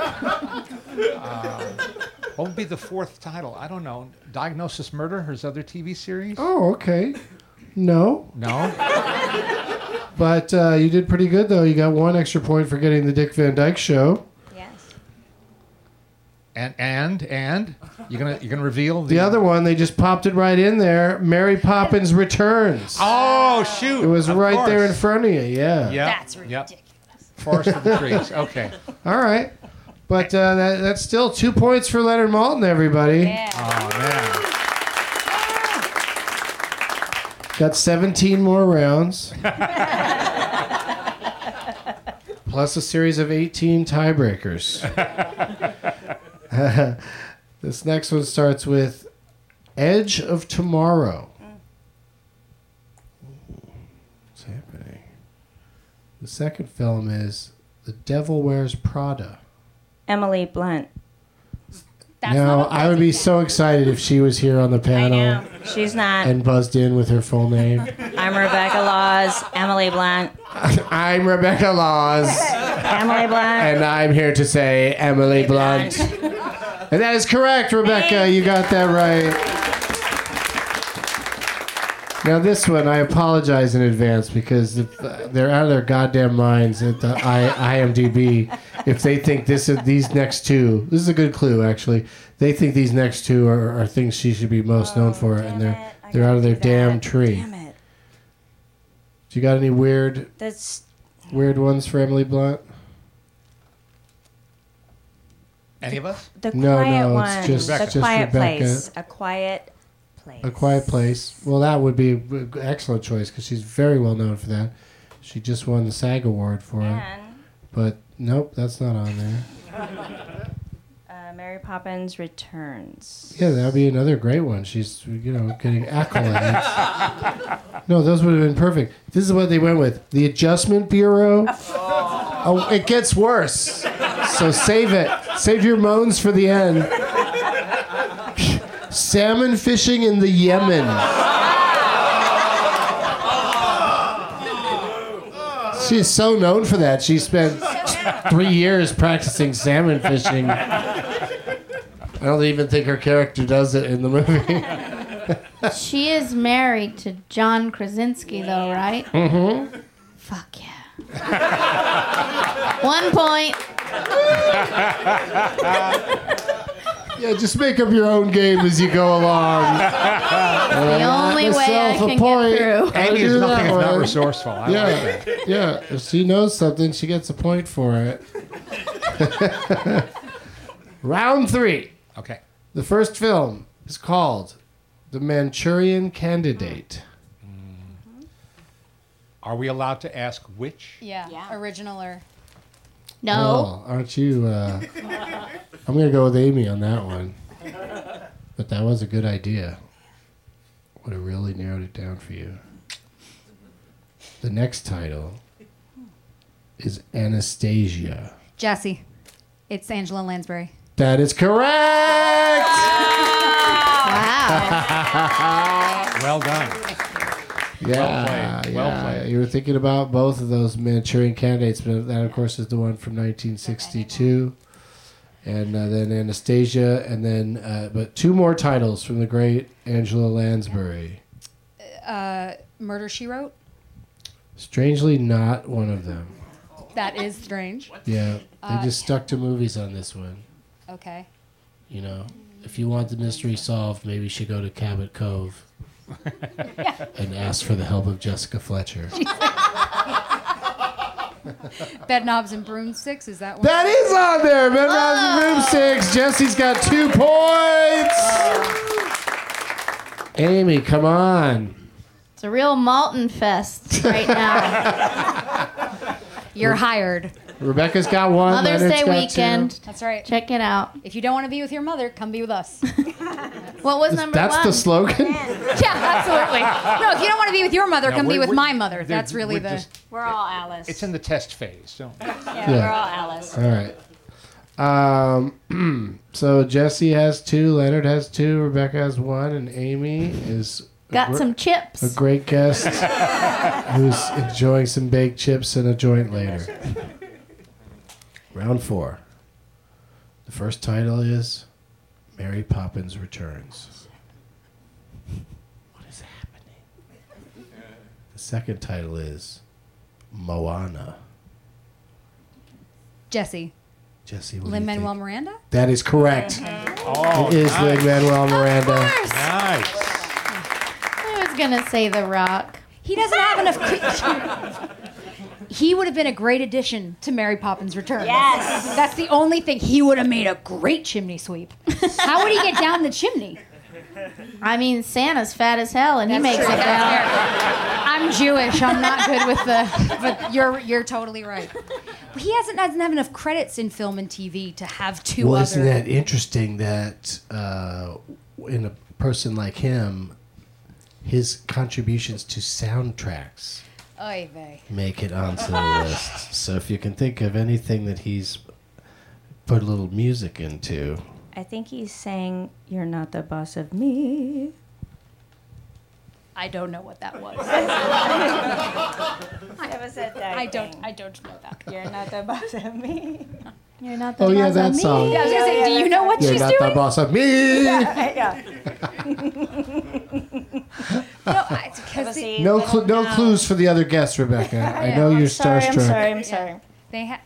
What would be the 4th title? I don't know. Diagnosis Murder, his other TV series? Oh, okay. No, No? but you did pretty good though. You got 1 extra point for getting the Dick Van Dyke Show. Yes. And you're gonna reveal The other one, they just popped it right in there. Mary Poppins Returns. Oh shoot! It was Of right there in course. front of you. Yeah. Yep. That's ridiculous. Forest of the Trees. Okay. All right. But that's still 2 points for Leonard Maltin, everybody. Yeah. Oh man. Got 17 more rounds. Plus a series of 18 tiebreakers. This next one starts with Edge of Tomorrow. What's happening? The second film is The Devil Wears Prada. Emily Blunt. That's Now, not a I would be so excited if she was here on the I panel know. She's not. and buzzed in with her full name. I'm Rebecca Laws. Emily Blunt. I'm Rebecca Laws, Emily Blunt. and I'm here to say Emily Blunt. And that is correct, Rebecca. You got that right. Now, this one, I apologize in advance because if, they're out of their goddamn minds at the IMDb if they think these next two. This is a good clue, actually. They think these next two are things she should be most known for, and they're out of their damn tree. Damn it. Do you got any weird That's ones for Emily Blunt? Any of us? the No, quiet no, one. it's just- the just quiet Rebecca. place. A quiet place. A Quiet Place. Well, that would be an excellent choice because she's very well known for that. She just won the SAG Award for it. And But nope, that's not on there. Mary Poppins Returns. Yeah, that would be another great one. She's, getting accolades. No, those would have been perfect. This is what they went with. The Adjustment Bureau. Oh, it gets worse. So save it. Save your moans for the end. Salmon fishing in the Yemen. She's so known for that. She spent 3 years practicing salmon fishing. I don't even think her character does it in the movie. She is married to John Krasinski, though, right? Mm-hmm. Fuck yeah. 1 point. Yeah, just make up your own game as you go along. The only way I Myself a can point. get through. Andy is do nothing that if not one. resourceful. I like that. Yeah. If she knows something, she gets a point for it. Round 3. Okay. The first film is called The Manchurian Candidate. Are we allowed to ask which? Yeah. Original or No. Oh, aren't you? I'm going to go with Amy on that one. But that was a good idea. Would have really narrowed it down for you. The next title is Anastasia. Jesse. It's Angela Lansbury. That is correct! Wow. Well done. Yeah, played. Well played. You were thinking about both of those Manchurian Candidates, but that, of course, is the one from 1962. And then Anastasia, and then, but 2 more titles from the great Angela Lansbury. Murder, She Wrote. Strangely, not one of them. That is strange. Yeah, they just stuck to movies on this one. Okay. If you want the mystery solved, maybe you should go to Cabot Cove and ask for the help of Jessica Fletcher. Bed Knobs and Broomsticks. Is that one? That is on there. Bed Knobs and Broomsticks. Jesse's got 2 points. Amy, come on. It's a real Malton fest right now. You're hired. Rebecca's got 1. Mother's Leonard's Day got weekend. 2. That's right. Check it out. If you don't want to be with your mother, come be with us. What was number That's 1? the slogan? Yeah, absolutely. No, if you don't want to be with your mother, No, come be we're- with we're- my mother. they're- That's really we're the. just- We're all Alice. It's in the test phase. So. Yeah, we're all Alice. All right. So Jesse has 2, Leonard has 2, Rebecca has 1, and Amy is Got some chips. a great guest who's enjoying some baked chips and a joint later. Round 4. The first title is Mary Poppins Returns. What is happening? The second title is Moana. Jesse. Jesse, what do you Lin-Manuel think? Miranda? That is correct. Oh, It is nice. Lin-Manuel Miranda. Nice. I was gonna say The Rock. He doesn't have enough. He would have been a great addition to Mary Poppins Returns. Yes. That's the only thing. He would have made a great chimney sweep. How would he get down the chimney? I mean, Santa's fat as hell, and he makes it down. I'm Jewish. I'm not good with the. But you're totally right. But he doesn't have enough credits in film and TV to have two Well, other. isn't that interesting that in a person like him, his contributions to soundtracks Oy vey. make it onto the list. So if you can think of anything that he's put a little music into. I think he's saying, "You're not the boss of me." I don't know what that was. That was it. I don't know that. You're not the boss of me. You're not the Oh, yeah, boss that of me. song. I was gonna say, do you know what You're she's not doing? the boss of me. Yeah. No, because See, No, little no now. clues for the other guests, Rebecca. I know you're Sorry, starstruck. I'm sorry. they have.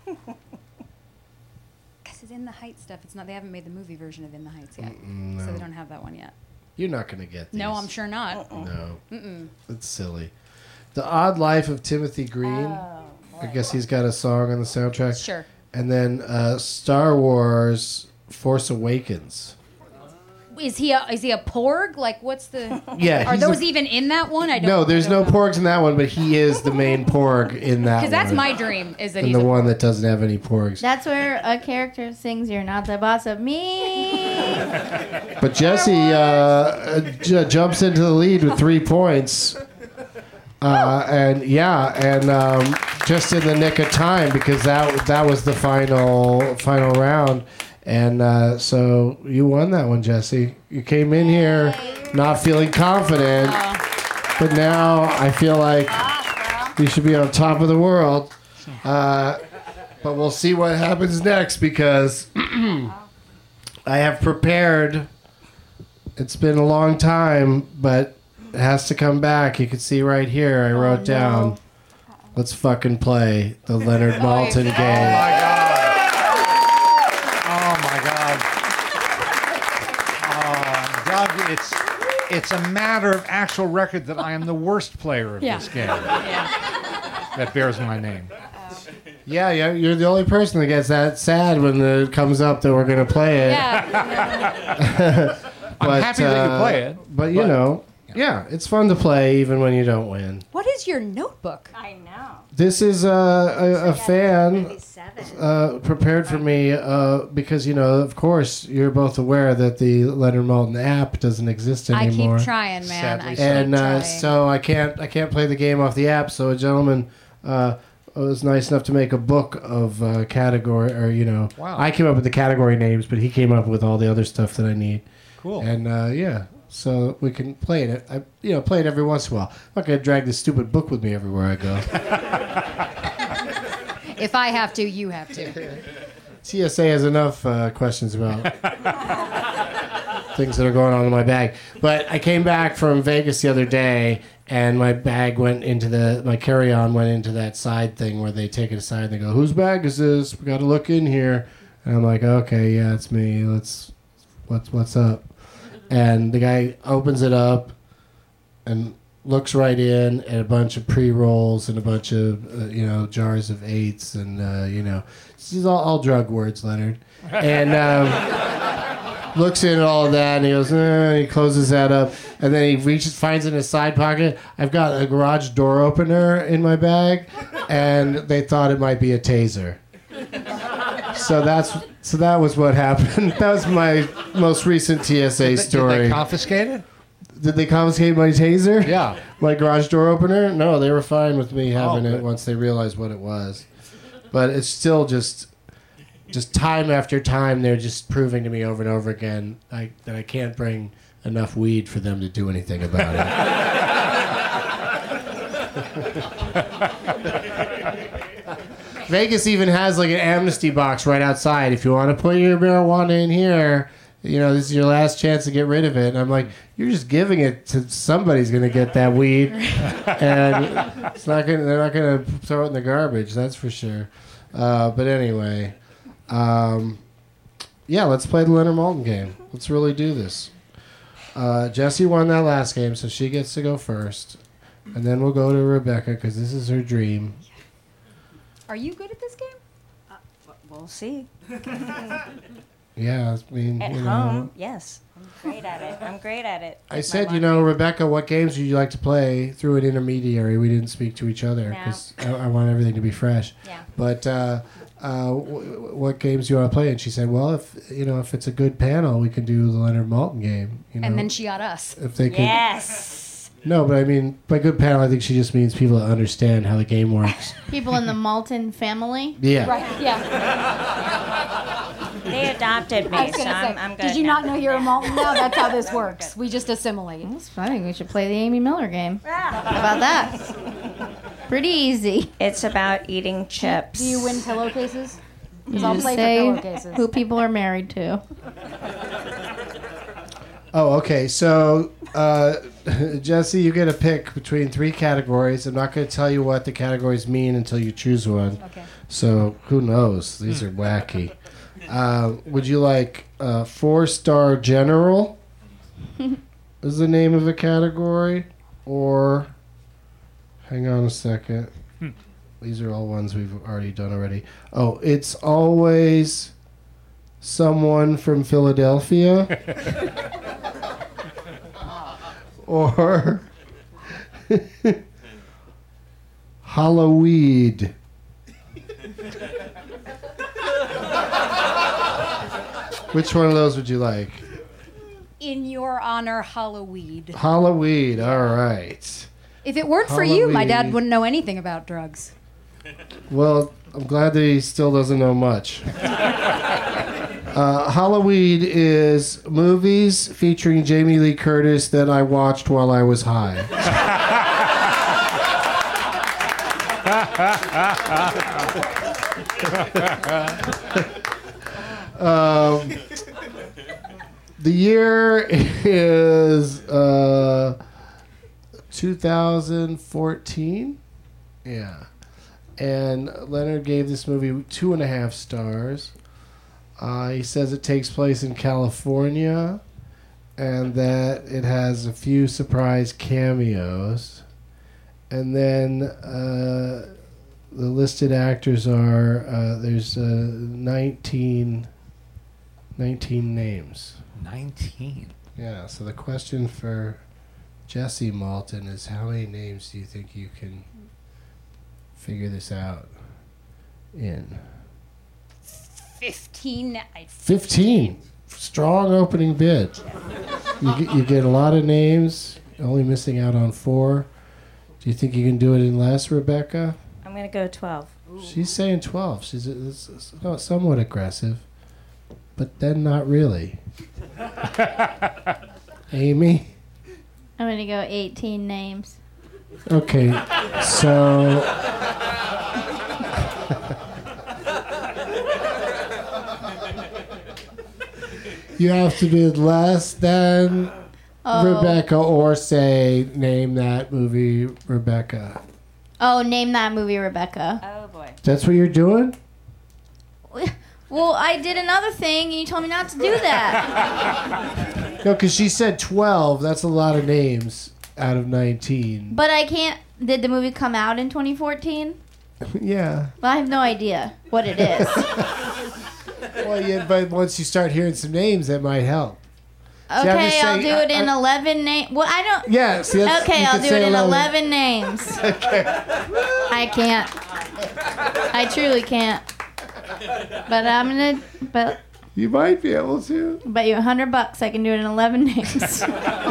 Because it's In the Heights stuff. It's not. They haven't made the movie version of In the Heights yet, so they don't have that one yet. You're not going to get these. No, I'm sure not. No. It's silly. The Odd Life of Timothy Green. I guess he's got a song on the soundtrack. Sure. And then Star Wars Force Awakens. Is he a porg? Like, what's the? Yeah, Are he's those a- even in that one? I don't. No, there's I no don't know. porgs in that one, but he is the main porg in that one. Because that's my dream. Is that And he's the a one porg. that doesn't have any porgs. That's where a character sings, "You're not the boss of me." But Jesse jumps into the lead with 3 points. And just in the nick of time because that was the final round. And so you won that one, Jesse. You came in here not feeling confident, but now I feel like you should be on top of the world. But we'll see what happens next because I have prepared. It's been a long time, but it has to come back. You can see right here, I wrote down, let's fucking play the Leonard Maltin game. Oh my God. Doug, it's a matter of actual record that I am the worst player of this game. That bears my name. Yeah, you're the only person that gets that sad when it comes up that we're going to play it. Yeah. I'm happy that you play it. But you know, yeah, it's fun to play even when you don't win. What is your notebook? I know. This is a fan prepared for me because, you know, of course, you're both aware that the Leonard Maltin app doesn't exist anymore. I keep trying, man. Sadly I keep And trying. so I can't play the game off the app. So a gentleman was nice enough to make a book of category, or you know, Wow. I came up with the category names, but he came up with all the other stuff that I need. Cool. And yeah, so we can play it. I play it every once in a while. I'm not gonna drag this stupid book with me everywhere I go. If I have to, you have to. TSA has enough questions about things that are going on in my bag. But I came back from Vegas the other day, and my bag went into my carry-on went into that side thing where they take it aside and they go, "Whose bag is this? We got to look in here." And I'm like, "Okay, yeah, it's me. What's up?" And the guy opens it up and looks right in at a bunch of pre-rolls and a bunch of jars of 8s and this is all drug words, Leonard. And looks in at all of that and he goes, he closes that up, and then he finds in his side pocket, I've got a garage door opener in my bag, and they thought it might be a taser. So that was what happened. That was my most recent TSA story. Did they confiscate it? Did they confiscate my taser? Yeah. My garage door opener? No, they were fine with me having it good. once they realized what it was. But it's still just time after time, they're just proving to me over and over again that I can't bring enough weed for them to do anything about it. Vegas even has like an amnesty box right outside. If you want to put your marijuana in here, this is your last chance to get rid of it. And I'm like, you're just giving it to somebody's going to get that weed, and they're not going to throw it in the garbage. That's for sure. But anyway, Yeah, let's play the Leonard Maltin game. Let's really do this. Jessie won that last game, so she gets to go first. And then we'll go to Rebecca, because this is her dream. Are you good at this game? We'll see. Yeah, I mean, At you home, know. yes. I'm great at it. I It's said, my you know, laundry. Rebecca, what games would you like to play through an intermediary? We didn't speak to each other No. because I want everything to be fresh. Yeah. But what games do you want to play? And she said, well, if it's a good panel, we can do the Leonard Maltin game. You know, And then she got us. if they could. Yes. No, but I mean, by good panel, I think she just means people that understand how the game works. People in the Maltin family. Yeah. Right, yeah. They adopted me, I was so gonna say, I'm good. did you now. not know you're a Malton? No, that's how this works. We just assimilate. That's funny. We should play the Amy Miller game. How about that? Pretty easy. It's about eating chips. Do you win pillowcases? You Because I'll just play for say pillowcases. who people are married to. Oh, okay. So, Jesse, you get a pick between 3 categories. I'm not going to tell you what the categories mean until you choose one. Okay. So, who knows? These are wacky. Would you like 4-star general is the name of a category? Or, hang on a second. These are all ones we've already done already. Oh, it's always someone from Philadelphia. Or Halloween. Which one of those would you like? In your honor, Halloween. Halloween, all right. If it weren't for you, my dad Halloween. wouldn't know anything about drugs. Well, I'm glad that he still doesn't know much. Halloween is movies featuring Jamie Lee Curtis that I watched while I was high. The year is 2014. Yeah. And Leonard gave this movie 2.5 stars. He says it takes place in California and that it has a few surprise cameos. And then the listed actors are, there's 19 names. 19. Yeah, so the question for Jesse Maltin is how many names do you think you can figure this out in? 15. 15. Strong opening bid. You get a lot of names, only missing out on 4. Do you think you can do it in less, Rebecca? I'm going to go 12. She's saying 12. She's somewhat aggressive, but then not really. Amy? I'm going to go 18 names. Okay, so... You have to do less than Rebecca or say, name that movie, Rebecca. Oh, name that movie, Rebecca. Oh, boy. That's what you're doing? Well, I did another thing, and you told me not to do that. No, because she said 12. That's a lot of names out of 19. But I can't... Did the movie come out in 2014? Yeah. Well, I have no idea what it is. Well, yeah, but once you start hearing some names, that might help. I'm Okay, just I'll saying, do it in 11 names. Well, I don't... Yeah, see, that's, Okay, you I'll could do say it in 11 names. I can't. I truly can't. But I'm gonna. But You might be able to. bet you $100 I can do it in 11 names.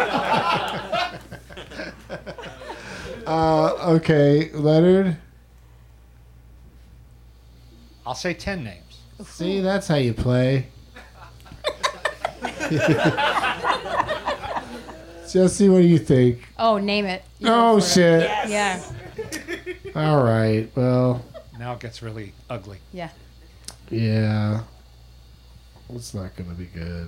Okay, Leonard. I'll say 10 names. See, that's how you play. Jesse, what do you think? Oh, name it. Oh, shit. Yeah. All right, well, Now it gets really ugly. Yeah. yeah. It's not going to be good.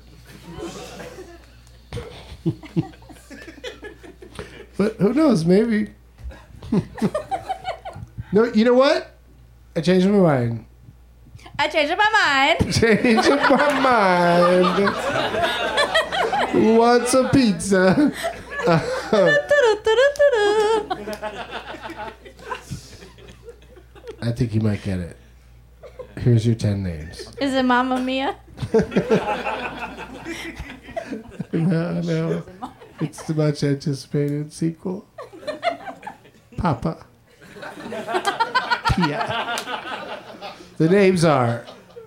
But who knows, maybe. No, you know what? I changed my mind. I changed my mind. Changing my mind. Who wants a pizza? I think you might get it. Here's your 10 names. Is it Mamma Mia? No. It's the much anticipated sequel. Papa. Pia. The names are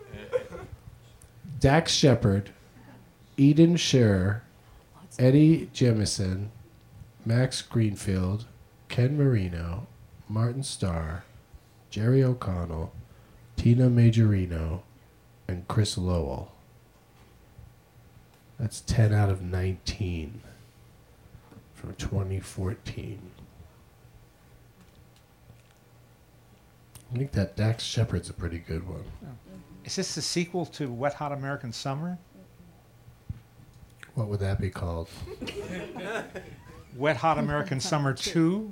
Dax Shepard, Eden Shearer, Eddie Jemison, Max Greenfield, Ken Marino, Martin Starr, Jerry O'Connell, Tina Majorino, and Chris Lowell. That's 10 out of 19 from 2014. I think that Dax Shepard's a pretty good one. Is this the sequel to Wet Hot American Summer? What would that be called? Wet Hot American Summer 2?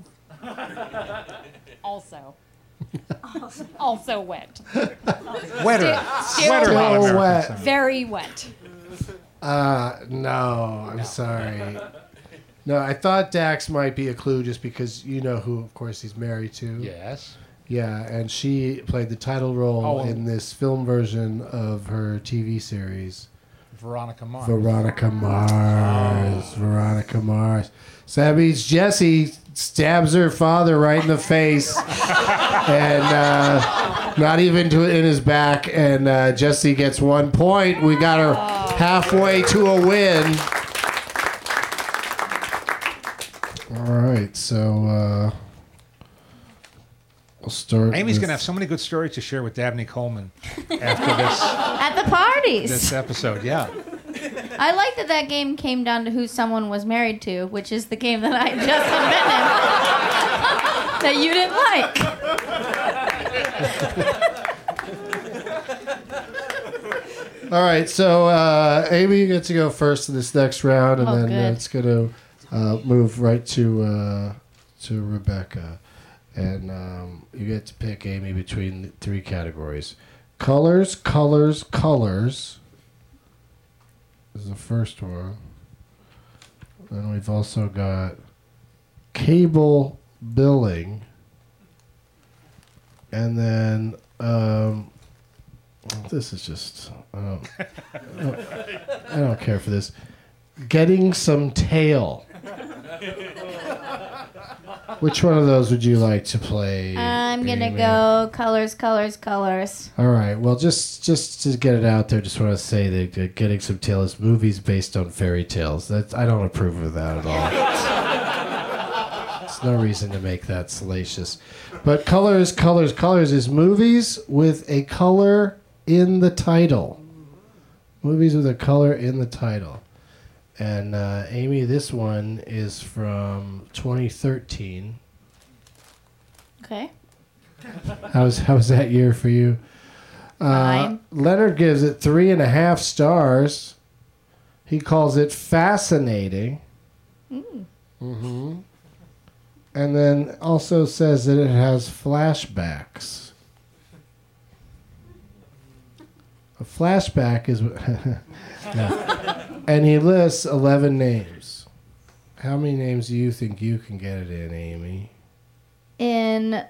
Also wet. Wetter. Still Wetter Hot American wet. Summer. Very wet. No, I'm sorry. No, I thought Dax might be a clue just because you know who, of course, he's married to. Yes. Yeah, and she played the title role in this film version of her TV series. Veronica Mars. Veronica Mars. So that means Jesse stabs her father right in the face, and not even in his back. And Jesse gets 1 point. We got her halfway to a win. All right, so we'll start. Amy's going to have so many good stories to share with Dabney Coleman after this At the parties. this episode. Yeah. I like that game came down to who someone was married to, which is the game that I just invented that you didn't like. All right, so Amy, you get to go first in this next round, and then good. it's going to move right to Rebecca, and you get to pick, Amy, between the 3 categories: colors is the first one. Then we've also got cable billing, and then this is just I don't care for this. Getting some tail. Which one of those would you like to play? I'm gonna Amy? go colors. All right. Well, just to get it out there, just want to say that Getting Some Tail is movies based on fairy tales. I don't approve of that at all. There's no reason to make that salacious. But colors is movies with a color in the title. Movies with a color in the title. And Amy, this one is from 2013. Okay. How's that year for you? Fine. Leonard gives it 3.5 stars. He calls it fascinating. Mm-hmm. And then also says that it has flashbacks. A flashback is... No. And he lists 11 names. How many names do you think you can get it in, Amy? In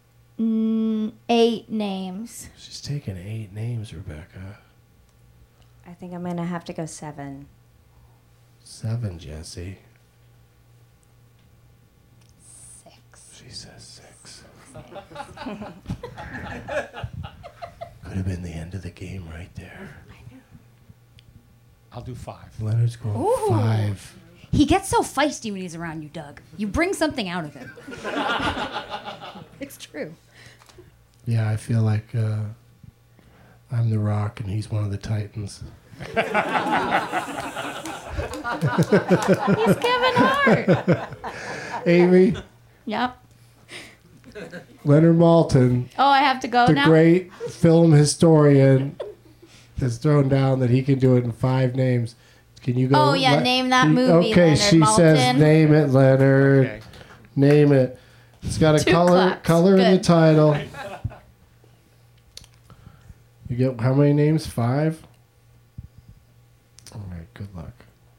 8 names. She's taking 8 names, Rebecca. I think I'm going to have to go 7. 7, Jesse. 6. She says 6. Could have been the end of the game right there. I'll do 5. Leonard's going Ooh. 5. He gets so feisty when he's around you, Doug. You bring something out of him. It's true. Yeah, I feel like I'm the Rock and he's one of the Titans. He's Kevin Hart. Amy, Yep. Leonard Maltin, Oh, I have to go the now? great film historian, has thrown down that he can do it in 5 names. Can you go? Oh, yeah, name that movie, Okay, Leonard she says Maltin. name it, Leonard. Okay. Name it. It's got a 2 color claps. in the Good. title. You get how many names? 5? All right, good luck.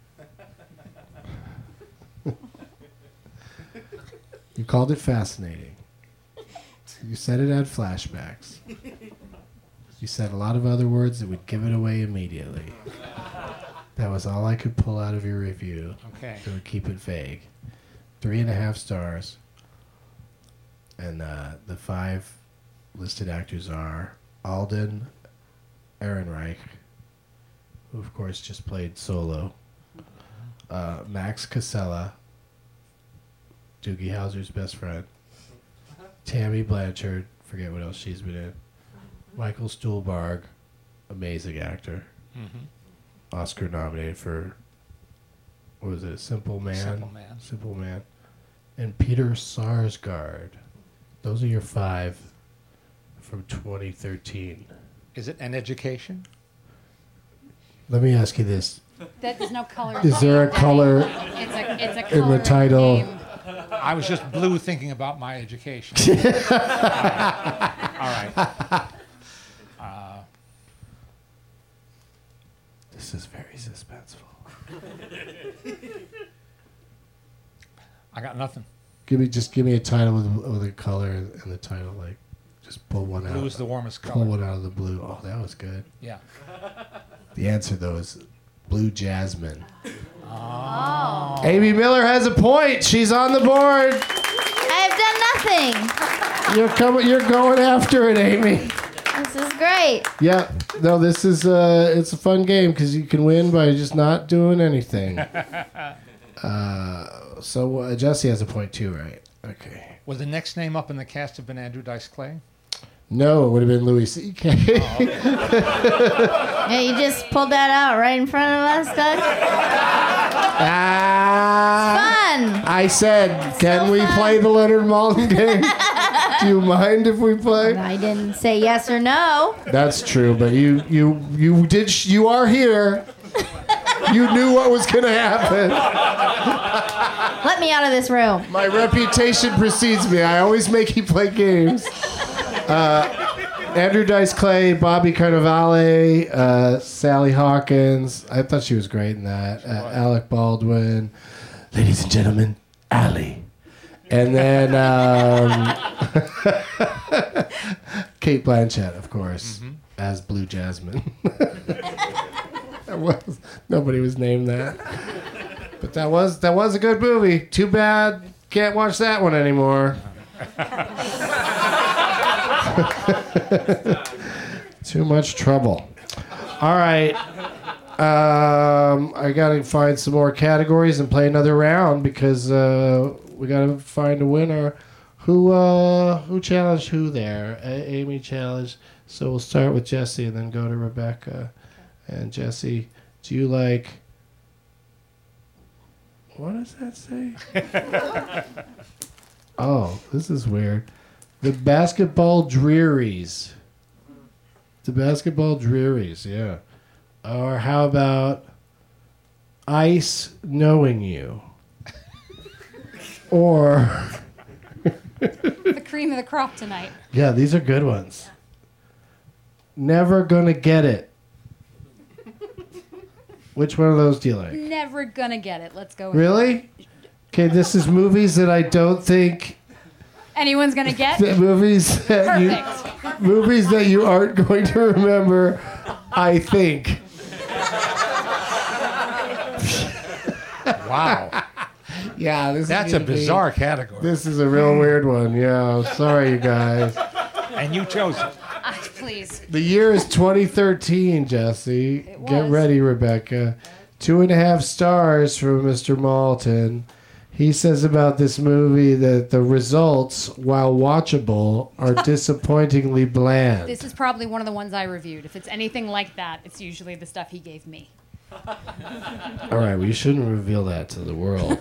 You called it fascinating. You said it had flashbacks. You said a lot of other words that would give it away immediately. That was all I could pull out of your review. Okay. That would keep it vague. 3.5 stars. And the 5 listed actors are Alden Ehrenreich, who of course just played Solo, Max Casella, Doogie Howser's best friend, Tammy Blanchard, forget what else she's been in, Michael Stuhlbarg, amazing actor, Oscar nominated for, what was it, Simple Man? Simple Man. And Peter Sarsgaard. Those are your 5 from 2013. Is it An Education? Let me ask you this. There's no color. Is there a color it's a in color the title? name. I was just blue thinking about my education. All right. This is very suspenseful. I got nothing. Give me a title with a color and the title, like, just pull one out. Blue is the warmest Pull color. one out of the blue. Oh, that was good. Yeah. The answer, though, is Blue Jasmine. Oh. Amy Miller has a point. She's on the board. I've done nothing. You're going after it, Amy. This is great. Yeah. No, this is it's a fun game because you can win by just not doing anything. So Jesse has a point too, right? Okay. Would the next name up in the cast have been Andrew Dice Clay? No, it would have been Louis C.K. Yeah, you just pulled that out right in front of us, Doug. Fun. I said, can we play the Leonard Maltin game? Do you mind if we play? I didn't say yes or no. That's true, but you did. You are here. You knew what was going to happen. Let me out of this room. My reputation precedes me. I always make you play games. Andrew Dice Clay, Bobby Cannavale, Sally Hawkins. I thought she was great in that. Alec Baldwin. Ladies and gentlemen, Allie. And then Kate Blanchett, of course, as Blue Jasmine. Nobody was named that. But that was a good movie. Too bad can't watch that one anymore. Too much trouble. All right. I got to find some more categories and play another round because we got to find a winner. Who challenged who there? Amy challenged. So we'll start with Jesse and then go to Rebecca. And Jesse, do you like... What does that say? Oh, this is weird. The Basketball Drearies. The Basketball Drearies, yeah. Or how about Ice Knowing You? Or... The cream of the crop tonight. Yeah, these are good ones. Never Gonna Get It. Which one of those do you like? Never gonna get it. Let's go with Really? Okay, this is movies that I don't think... Anyone's gonna get? movies that you aren't going to remember, I think. Wow. Yeah, That's a bizarre category. This is a real weird one. Yeah, sorry, you guys. And you chose it. Please. The year is 2013, Jesse. Get ready, Rebecca. 2.5 stars from Mr. Maltin. He says about this movie that the results, while watchable, are disappointingly bland. This is probably one of the ones I reviewed. If it's anything like that, it's usually the stuff he gave me. All right, well, you shouldn't reveal that to the world.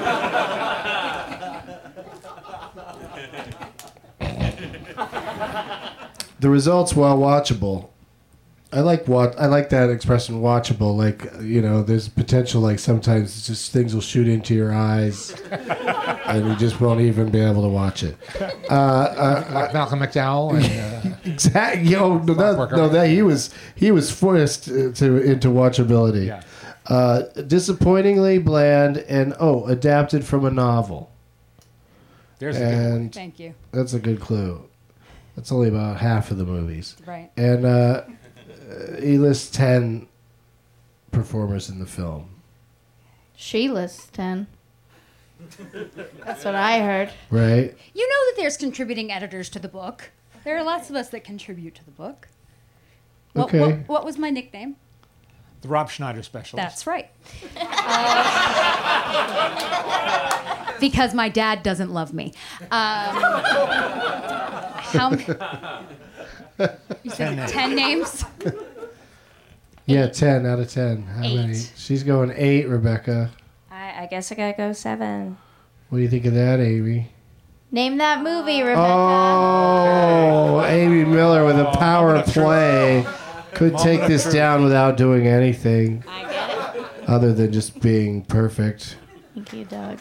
The results, while watchable, I like that expression, watchable. Like, you know, there's potential. Like sometimes it's just things will shoot into your eyes. and you just won't even be able to watch it. Like Malcolm McDowell and Exactly. He was forced into watchability. Yeah. Disappointingly bland and adapted from a novel. There's a good one. And Thank you. that's a good clue. That's only about half of the movies. Right. And he lists 10 performers in the film. She lists 10. That's what I heard. Right? You know that there's contributing editors to the book. There are lots of us that contribute to the book. Okay. What was my nickname? The Rob Schneider Specialist. That's right. Because my dad doesn't love me. You said 10 names? Yeah, 10 out of 10. How 8. many? She's going 8, Rebecca. I guess I gotta go 7. What do you think of that, Amy? Name that movie, Rebecca. Oh, Amy Miller with a power play. Could take this down without doing anything I get it. other than just being perfect. Thank you, Doug.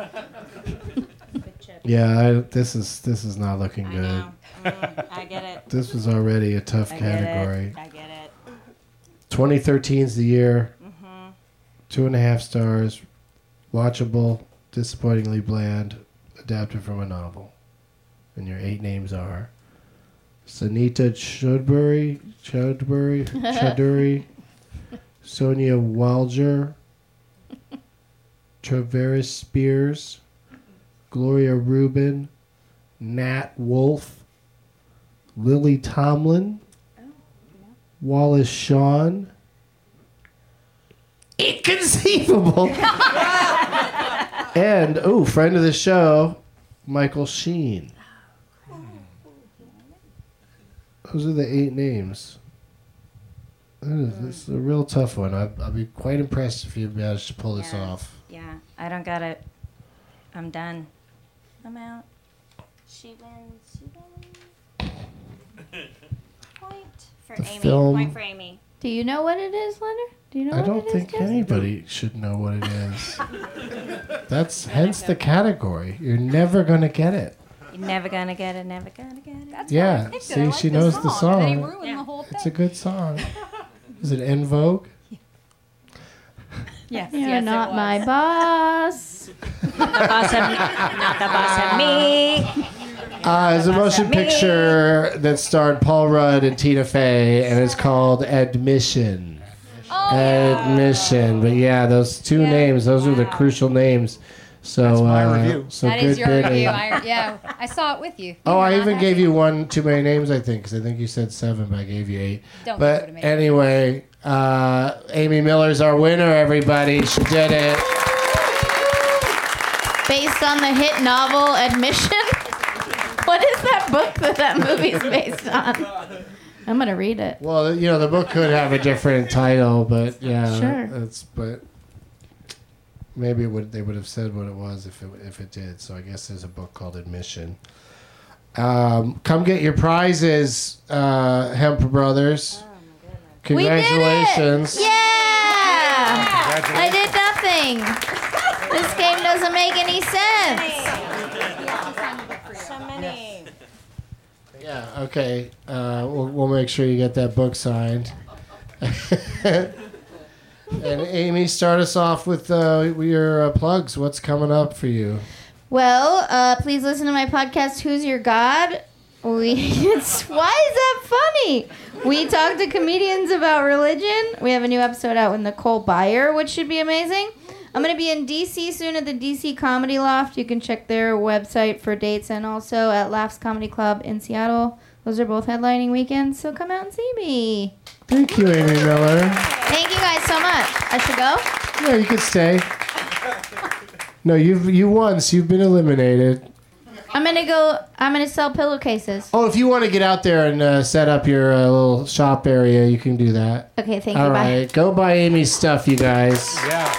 Yeah, this is not looking good. I know. I get it. This was already a tough I category. get it. 2013's the year. 2.5 stars. Watchable. Disappointingly bland. Adapted from a novel. And your 8 names are Sanita Chudbury, Sonia Walger, Traveris Spears, Gloria Rubin, Nat Wolfe, Lily Tomlin, Wallace Shawn, Inconceivable, and friend of the show, Michael Sheen. Those are the 8 names. This is a real tough one. I'll be quite impressed if you manage to pull this off. Yeah, I don't got it. I'm done. I'm out. She wins. Point for The Amy. film- Point for Amy. Do you know what it is, Leonard? Do you know I what don't it is, think Jesse? anybody should know what it is. That's hence the category. You're never going to get it. You're never gonna get it. Never gonna get it. That's Yeah, why I picked it. see, I like she the knows the song. And then he song. ruined the whole thing. It's a good song. Is it En Vogue? Yes, You're yes, not it was. my boss. Not the boss of me. It's a motion picture that starred Paul Rudd and Tina Fey, and it's called Admission. Admission. But yeah, those 2 names, those are the crucial names. So, That's my review. So That good is your bidding. review. I saw it with you. I even gave you 1 too many names, I think, because I think you said 7, but I gave you 8. Don't But go to me. anyway, Amy Miller's our winner, everybody. She did it. Based on the hit novel Admission? What is that book that movie's based on? I'm going to read it. Well, the book could have a different title, but yeah, Sure. but maybe they would have said what it was if it did. So I guess there's a book called Admission. Come get your prizes, Hemp Brothers. Congratulations. We did it! Yeah! I did nothing. This game doesn't make any sense. So many. Yeah, okay. We'll make sure you get that book signed. And Amy, start us off with your plugs. What's coming up for you? Well, please listen to my podcast, Who's Your God? Why is that funny? We talk to comedians about religion. We have a new episode out with Nicole Byer, which should be amazing. I'm going to be in D.C. soon at the D.C. Comedy Loft. You can check their website for dates, and also at Laughs Comedy Club in Seattle. Those are both headlining weekends, so come out and see me. Thank you, Amy Miller. Thank you guys so much. I should go? Yeah, you can stay. No, you won, so you've been eliminated. I'm gonna sell pillowcases. Oh, if you want to get out there and set up your little shop area, you can do that. Okay, thank you. All Bye. right, go buy Amy's stuff, you guys. Yeah.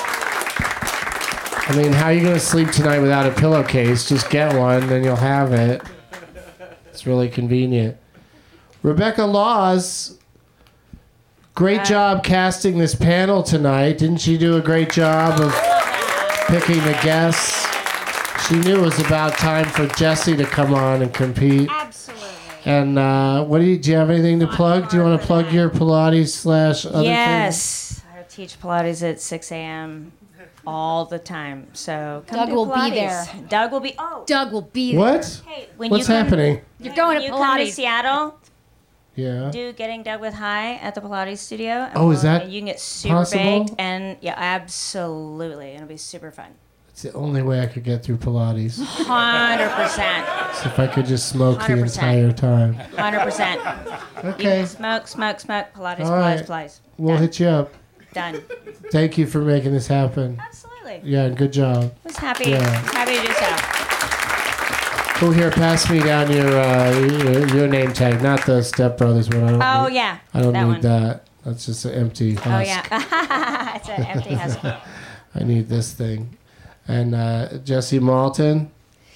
I mean, how are you going to sleep tonight without a pillowcase? Just get one, then you'll have it. It's really convenient. Rebecca Laws, great job casting this panel tonight. Didn't she do a great job of picking the guests? She knew it was about time for Jesse to come on and compete. Absolutely. And do you have anything to plug? Do you want to plug your Pilates / other Yes. I teach Pilates at 6 a.m. all the time. So come Doug do will be Pilates. there. Doug will be. Oh, Doug will be things? there. What? hey, when What's you come, happening? You're going when to you come to Pilates. Seattle, Yeah. do Getting Doug with High at the Pilates studio. And Oh, is that you can get super possible? baked, and yeah, absolutely, it'll be super fun. It's the only way I could get through Pilates. 100%. So if I could just smoke the 100%. entire time. 100%. Okay. Smoke, Pilates, All right. Pilates. We'll Done. hit you up. Done. Thank you for making this happen. Absolutely. Yeah, good job. Was happy. Yeah. Happy to do so. Oh, here, pass me down your name tag, not the Step Brothers one. Oh yeah. I don't that need one. that. That's just an empty husk. Oh yeah. It's an empty husk. I need this thing. And Jesse Malton.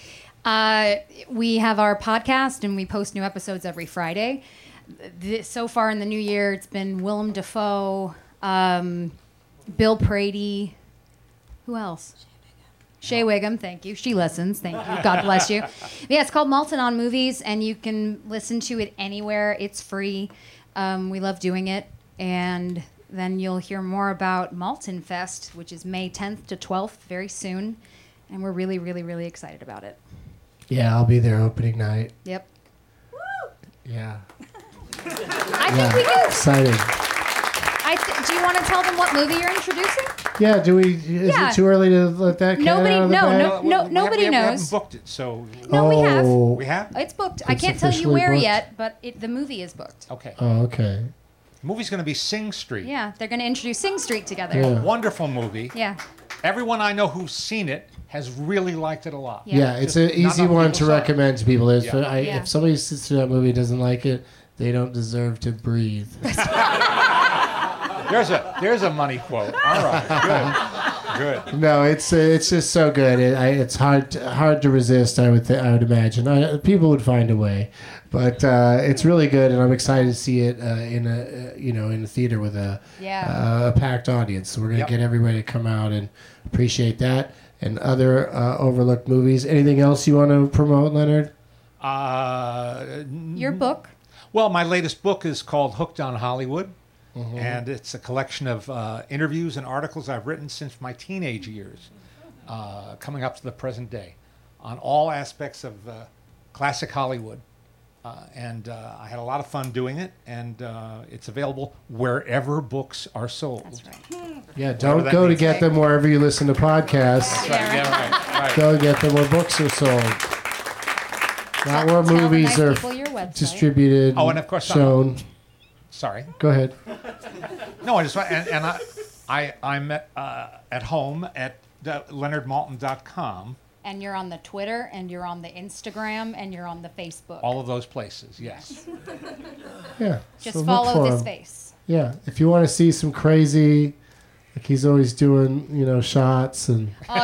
We have our podcast and we post new episodes every Friday. So far in the new year, it's been Willem Dafoe, Bill Prady. Who else? Shea Wiggum, thank you. She listens, thank you. God bless you. Yeah, it's called Malton on Movies, and you can listen to it anywhere. It's free. We love doing it. And then you'll hear more about Malton Fest, which is May 10th to 12th, very soon. And we're really, really, really excited about it. Yeah, I'll be there opening night. Yep. Yeah. I think we do. Exciting. Do you want to tell them what movie you're introducing? Yeah, is it too early to let that cat Nobody- out of the no, bag? no. Nobody We haven't knows. booked it, so No, we have. Oh. we have. It's booked. I It's can't tell you officially where booked? yet, but the movie is booked. Okay. Oh, okay. The movie's going to be Sing Street. Yeah, they're going to introduce Sing Street together. Yeah. Wonderful movie. Yeah. Everyone I know who's seen it has really liked it a lot. Yeah, it's an Not easy enough one people to saw it. recommend to people. Yeah. Yeah. If somebody sits through that movie and doesn't like it, they don't deserve to breathe. There's a money quote. All right, good. No, it's just so good. It's hard to resist. I would imagine. People would find a way, but it's really good, and I'm excited to see it in a theater with a packed audience. So we're gonna Yep. get everybody to come out and appreciate that and other overlooked movies. Anything else you want to promote, Leonard? Your book. Well, my latest book is called Hooked on Hollywood, and it's a collection of interviews and articles I've written since my teenage years, coming up to the present day, on all aspects of classic Hollywood. And I had a lot of fun doing it, and it's available wherever books are sold. That's right. Yeah, don't go to get them wherever you listen to podcasts. Right. Go get them where books are sold. Not where Tell the movies nice are people your website. distributed. Oh, and of course, shown. Sorry. Go ahead. No, I just I'm at home at leonardmalton.com. And you're on the Twitter, and you're on the Instagram, and you're on the Facebook. All of those places, yes. Yeah. Just so look follow for this him. face. Yeah. If you want to see some crazy, like he's always doing, shots and Oh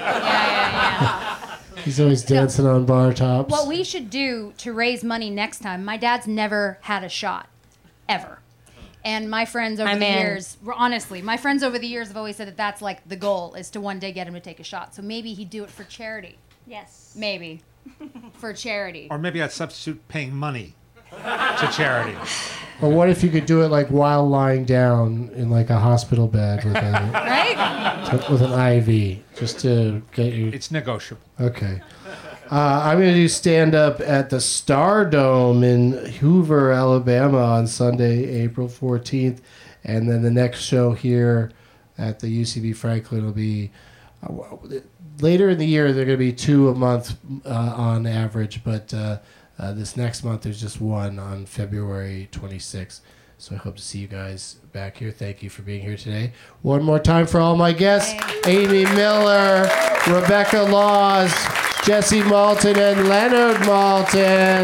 yeah. he's always dancing on bar tops. What we should do to raise money next time. My dad's never had a shot, ever. And my friends over the years, honestly, my friends over the years have always said that that's like the goal, is to one day get him to take a shot. So maybe he'd do it for charity. Yes. Maybe. For charity. Or maybe I'd substitute paying money to charity. Or what if you could do it like while lying down in like a hospital bed with Right? with an IV, just to get you. It's negotiable. Okay. I'm going to do stand-up at the Star Dome in Hoover, Alabama on Sunday, April 14th. And then the next show here at the UCB Franklin will be later in the year. They're going to be 2 a month on average. But this next month, there's just one on February 26th. So I hope to see you guys back here. Thank you for being here today. One more time for all my guests. Amy Miller, Rebecca Laws, Jesse Malton, and Leonard Malton.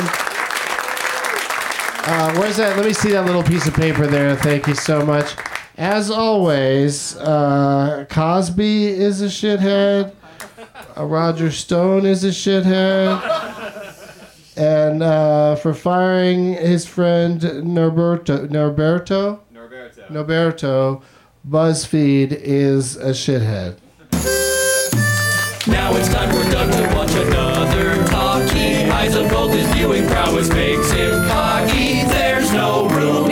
Where's that? Let me see that little piece of paper there. Thank you so much. As always, Cosby is a shithead. Roger Stone is a shithead. And for firing his friend Norberto, BuzzFeed is a shithead. Now it's time for Doug to watch another talkie. Eyes of gold, his viewing prowess makes him cocky. There's no room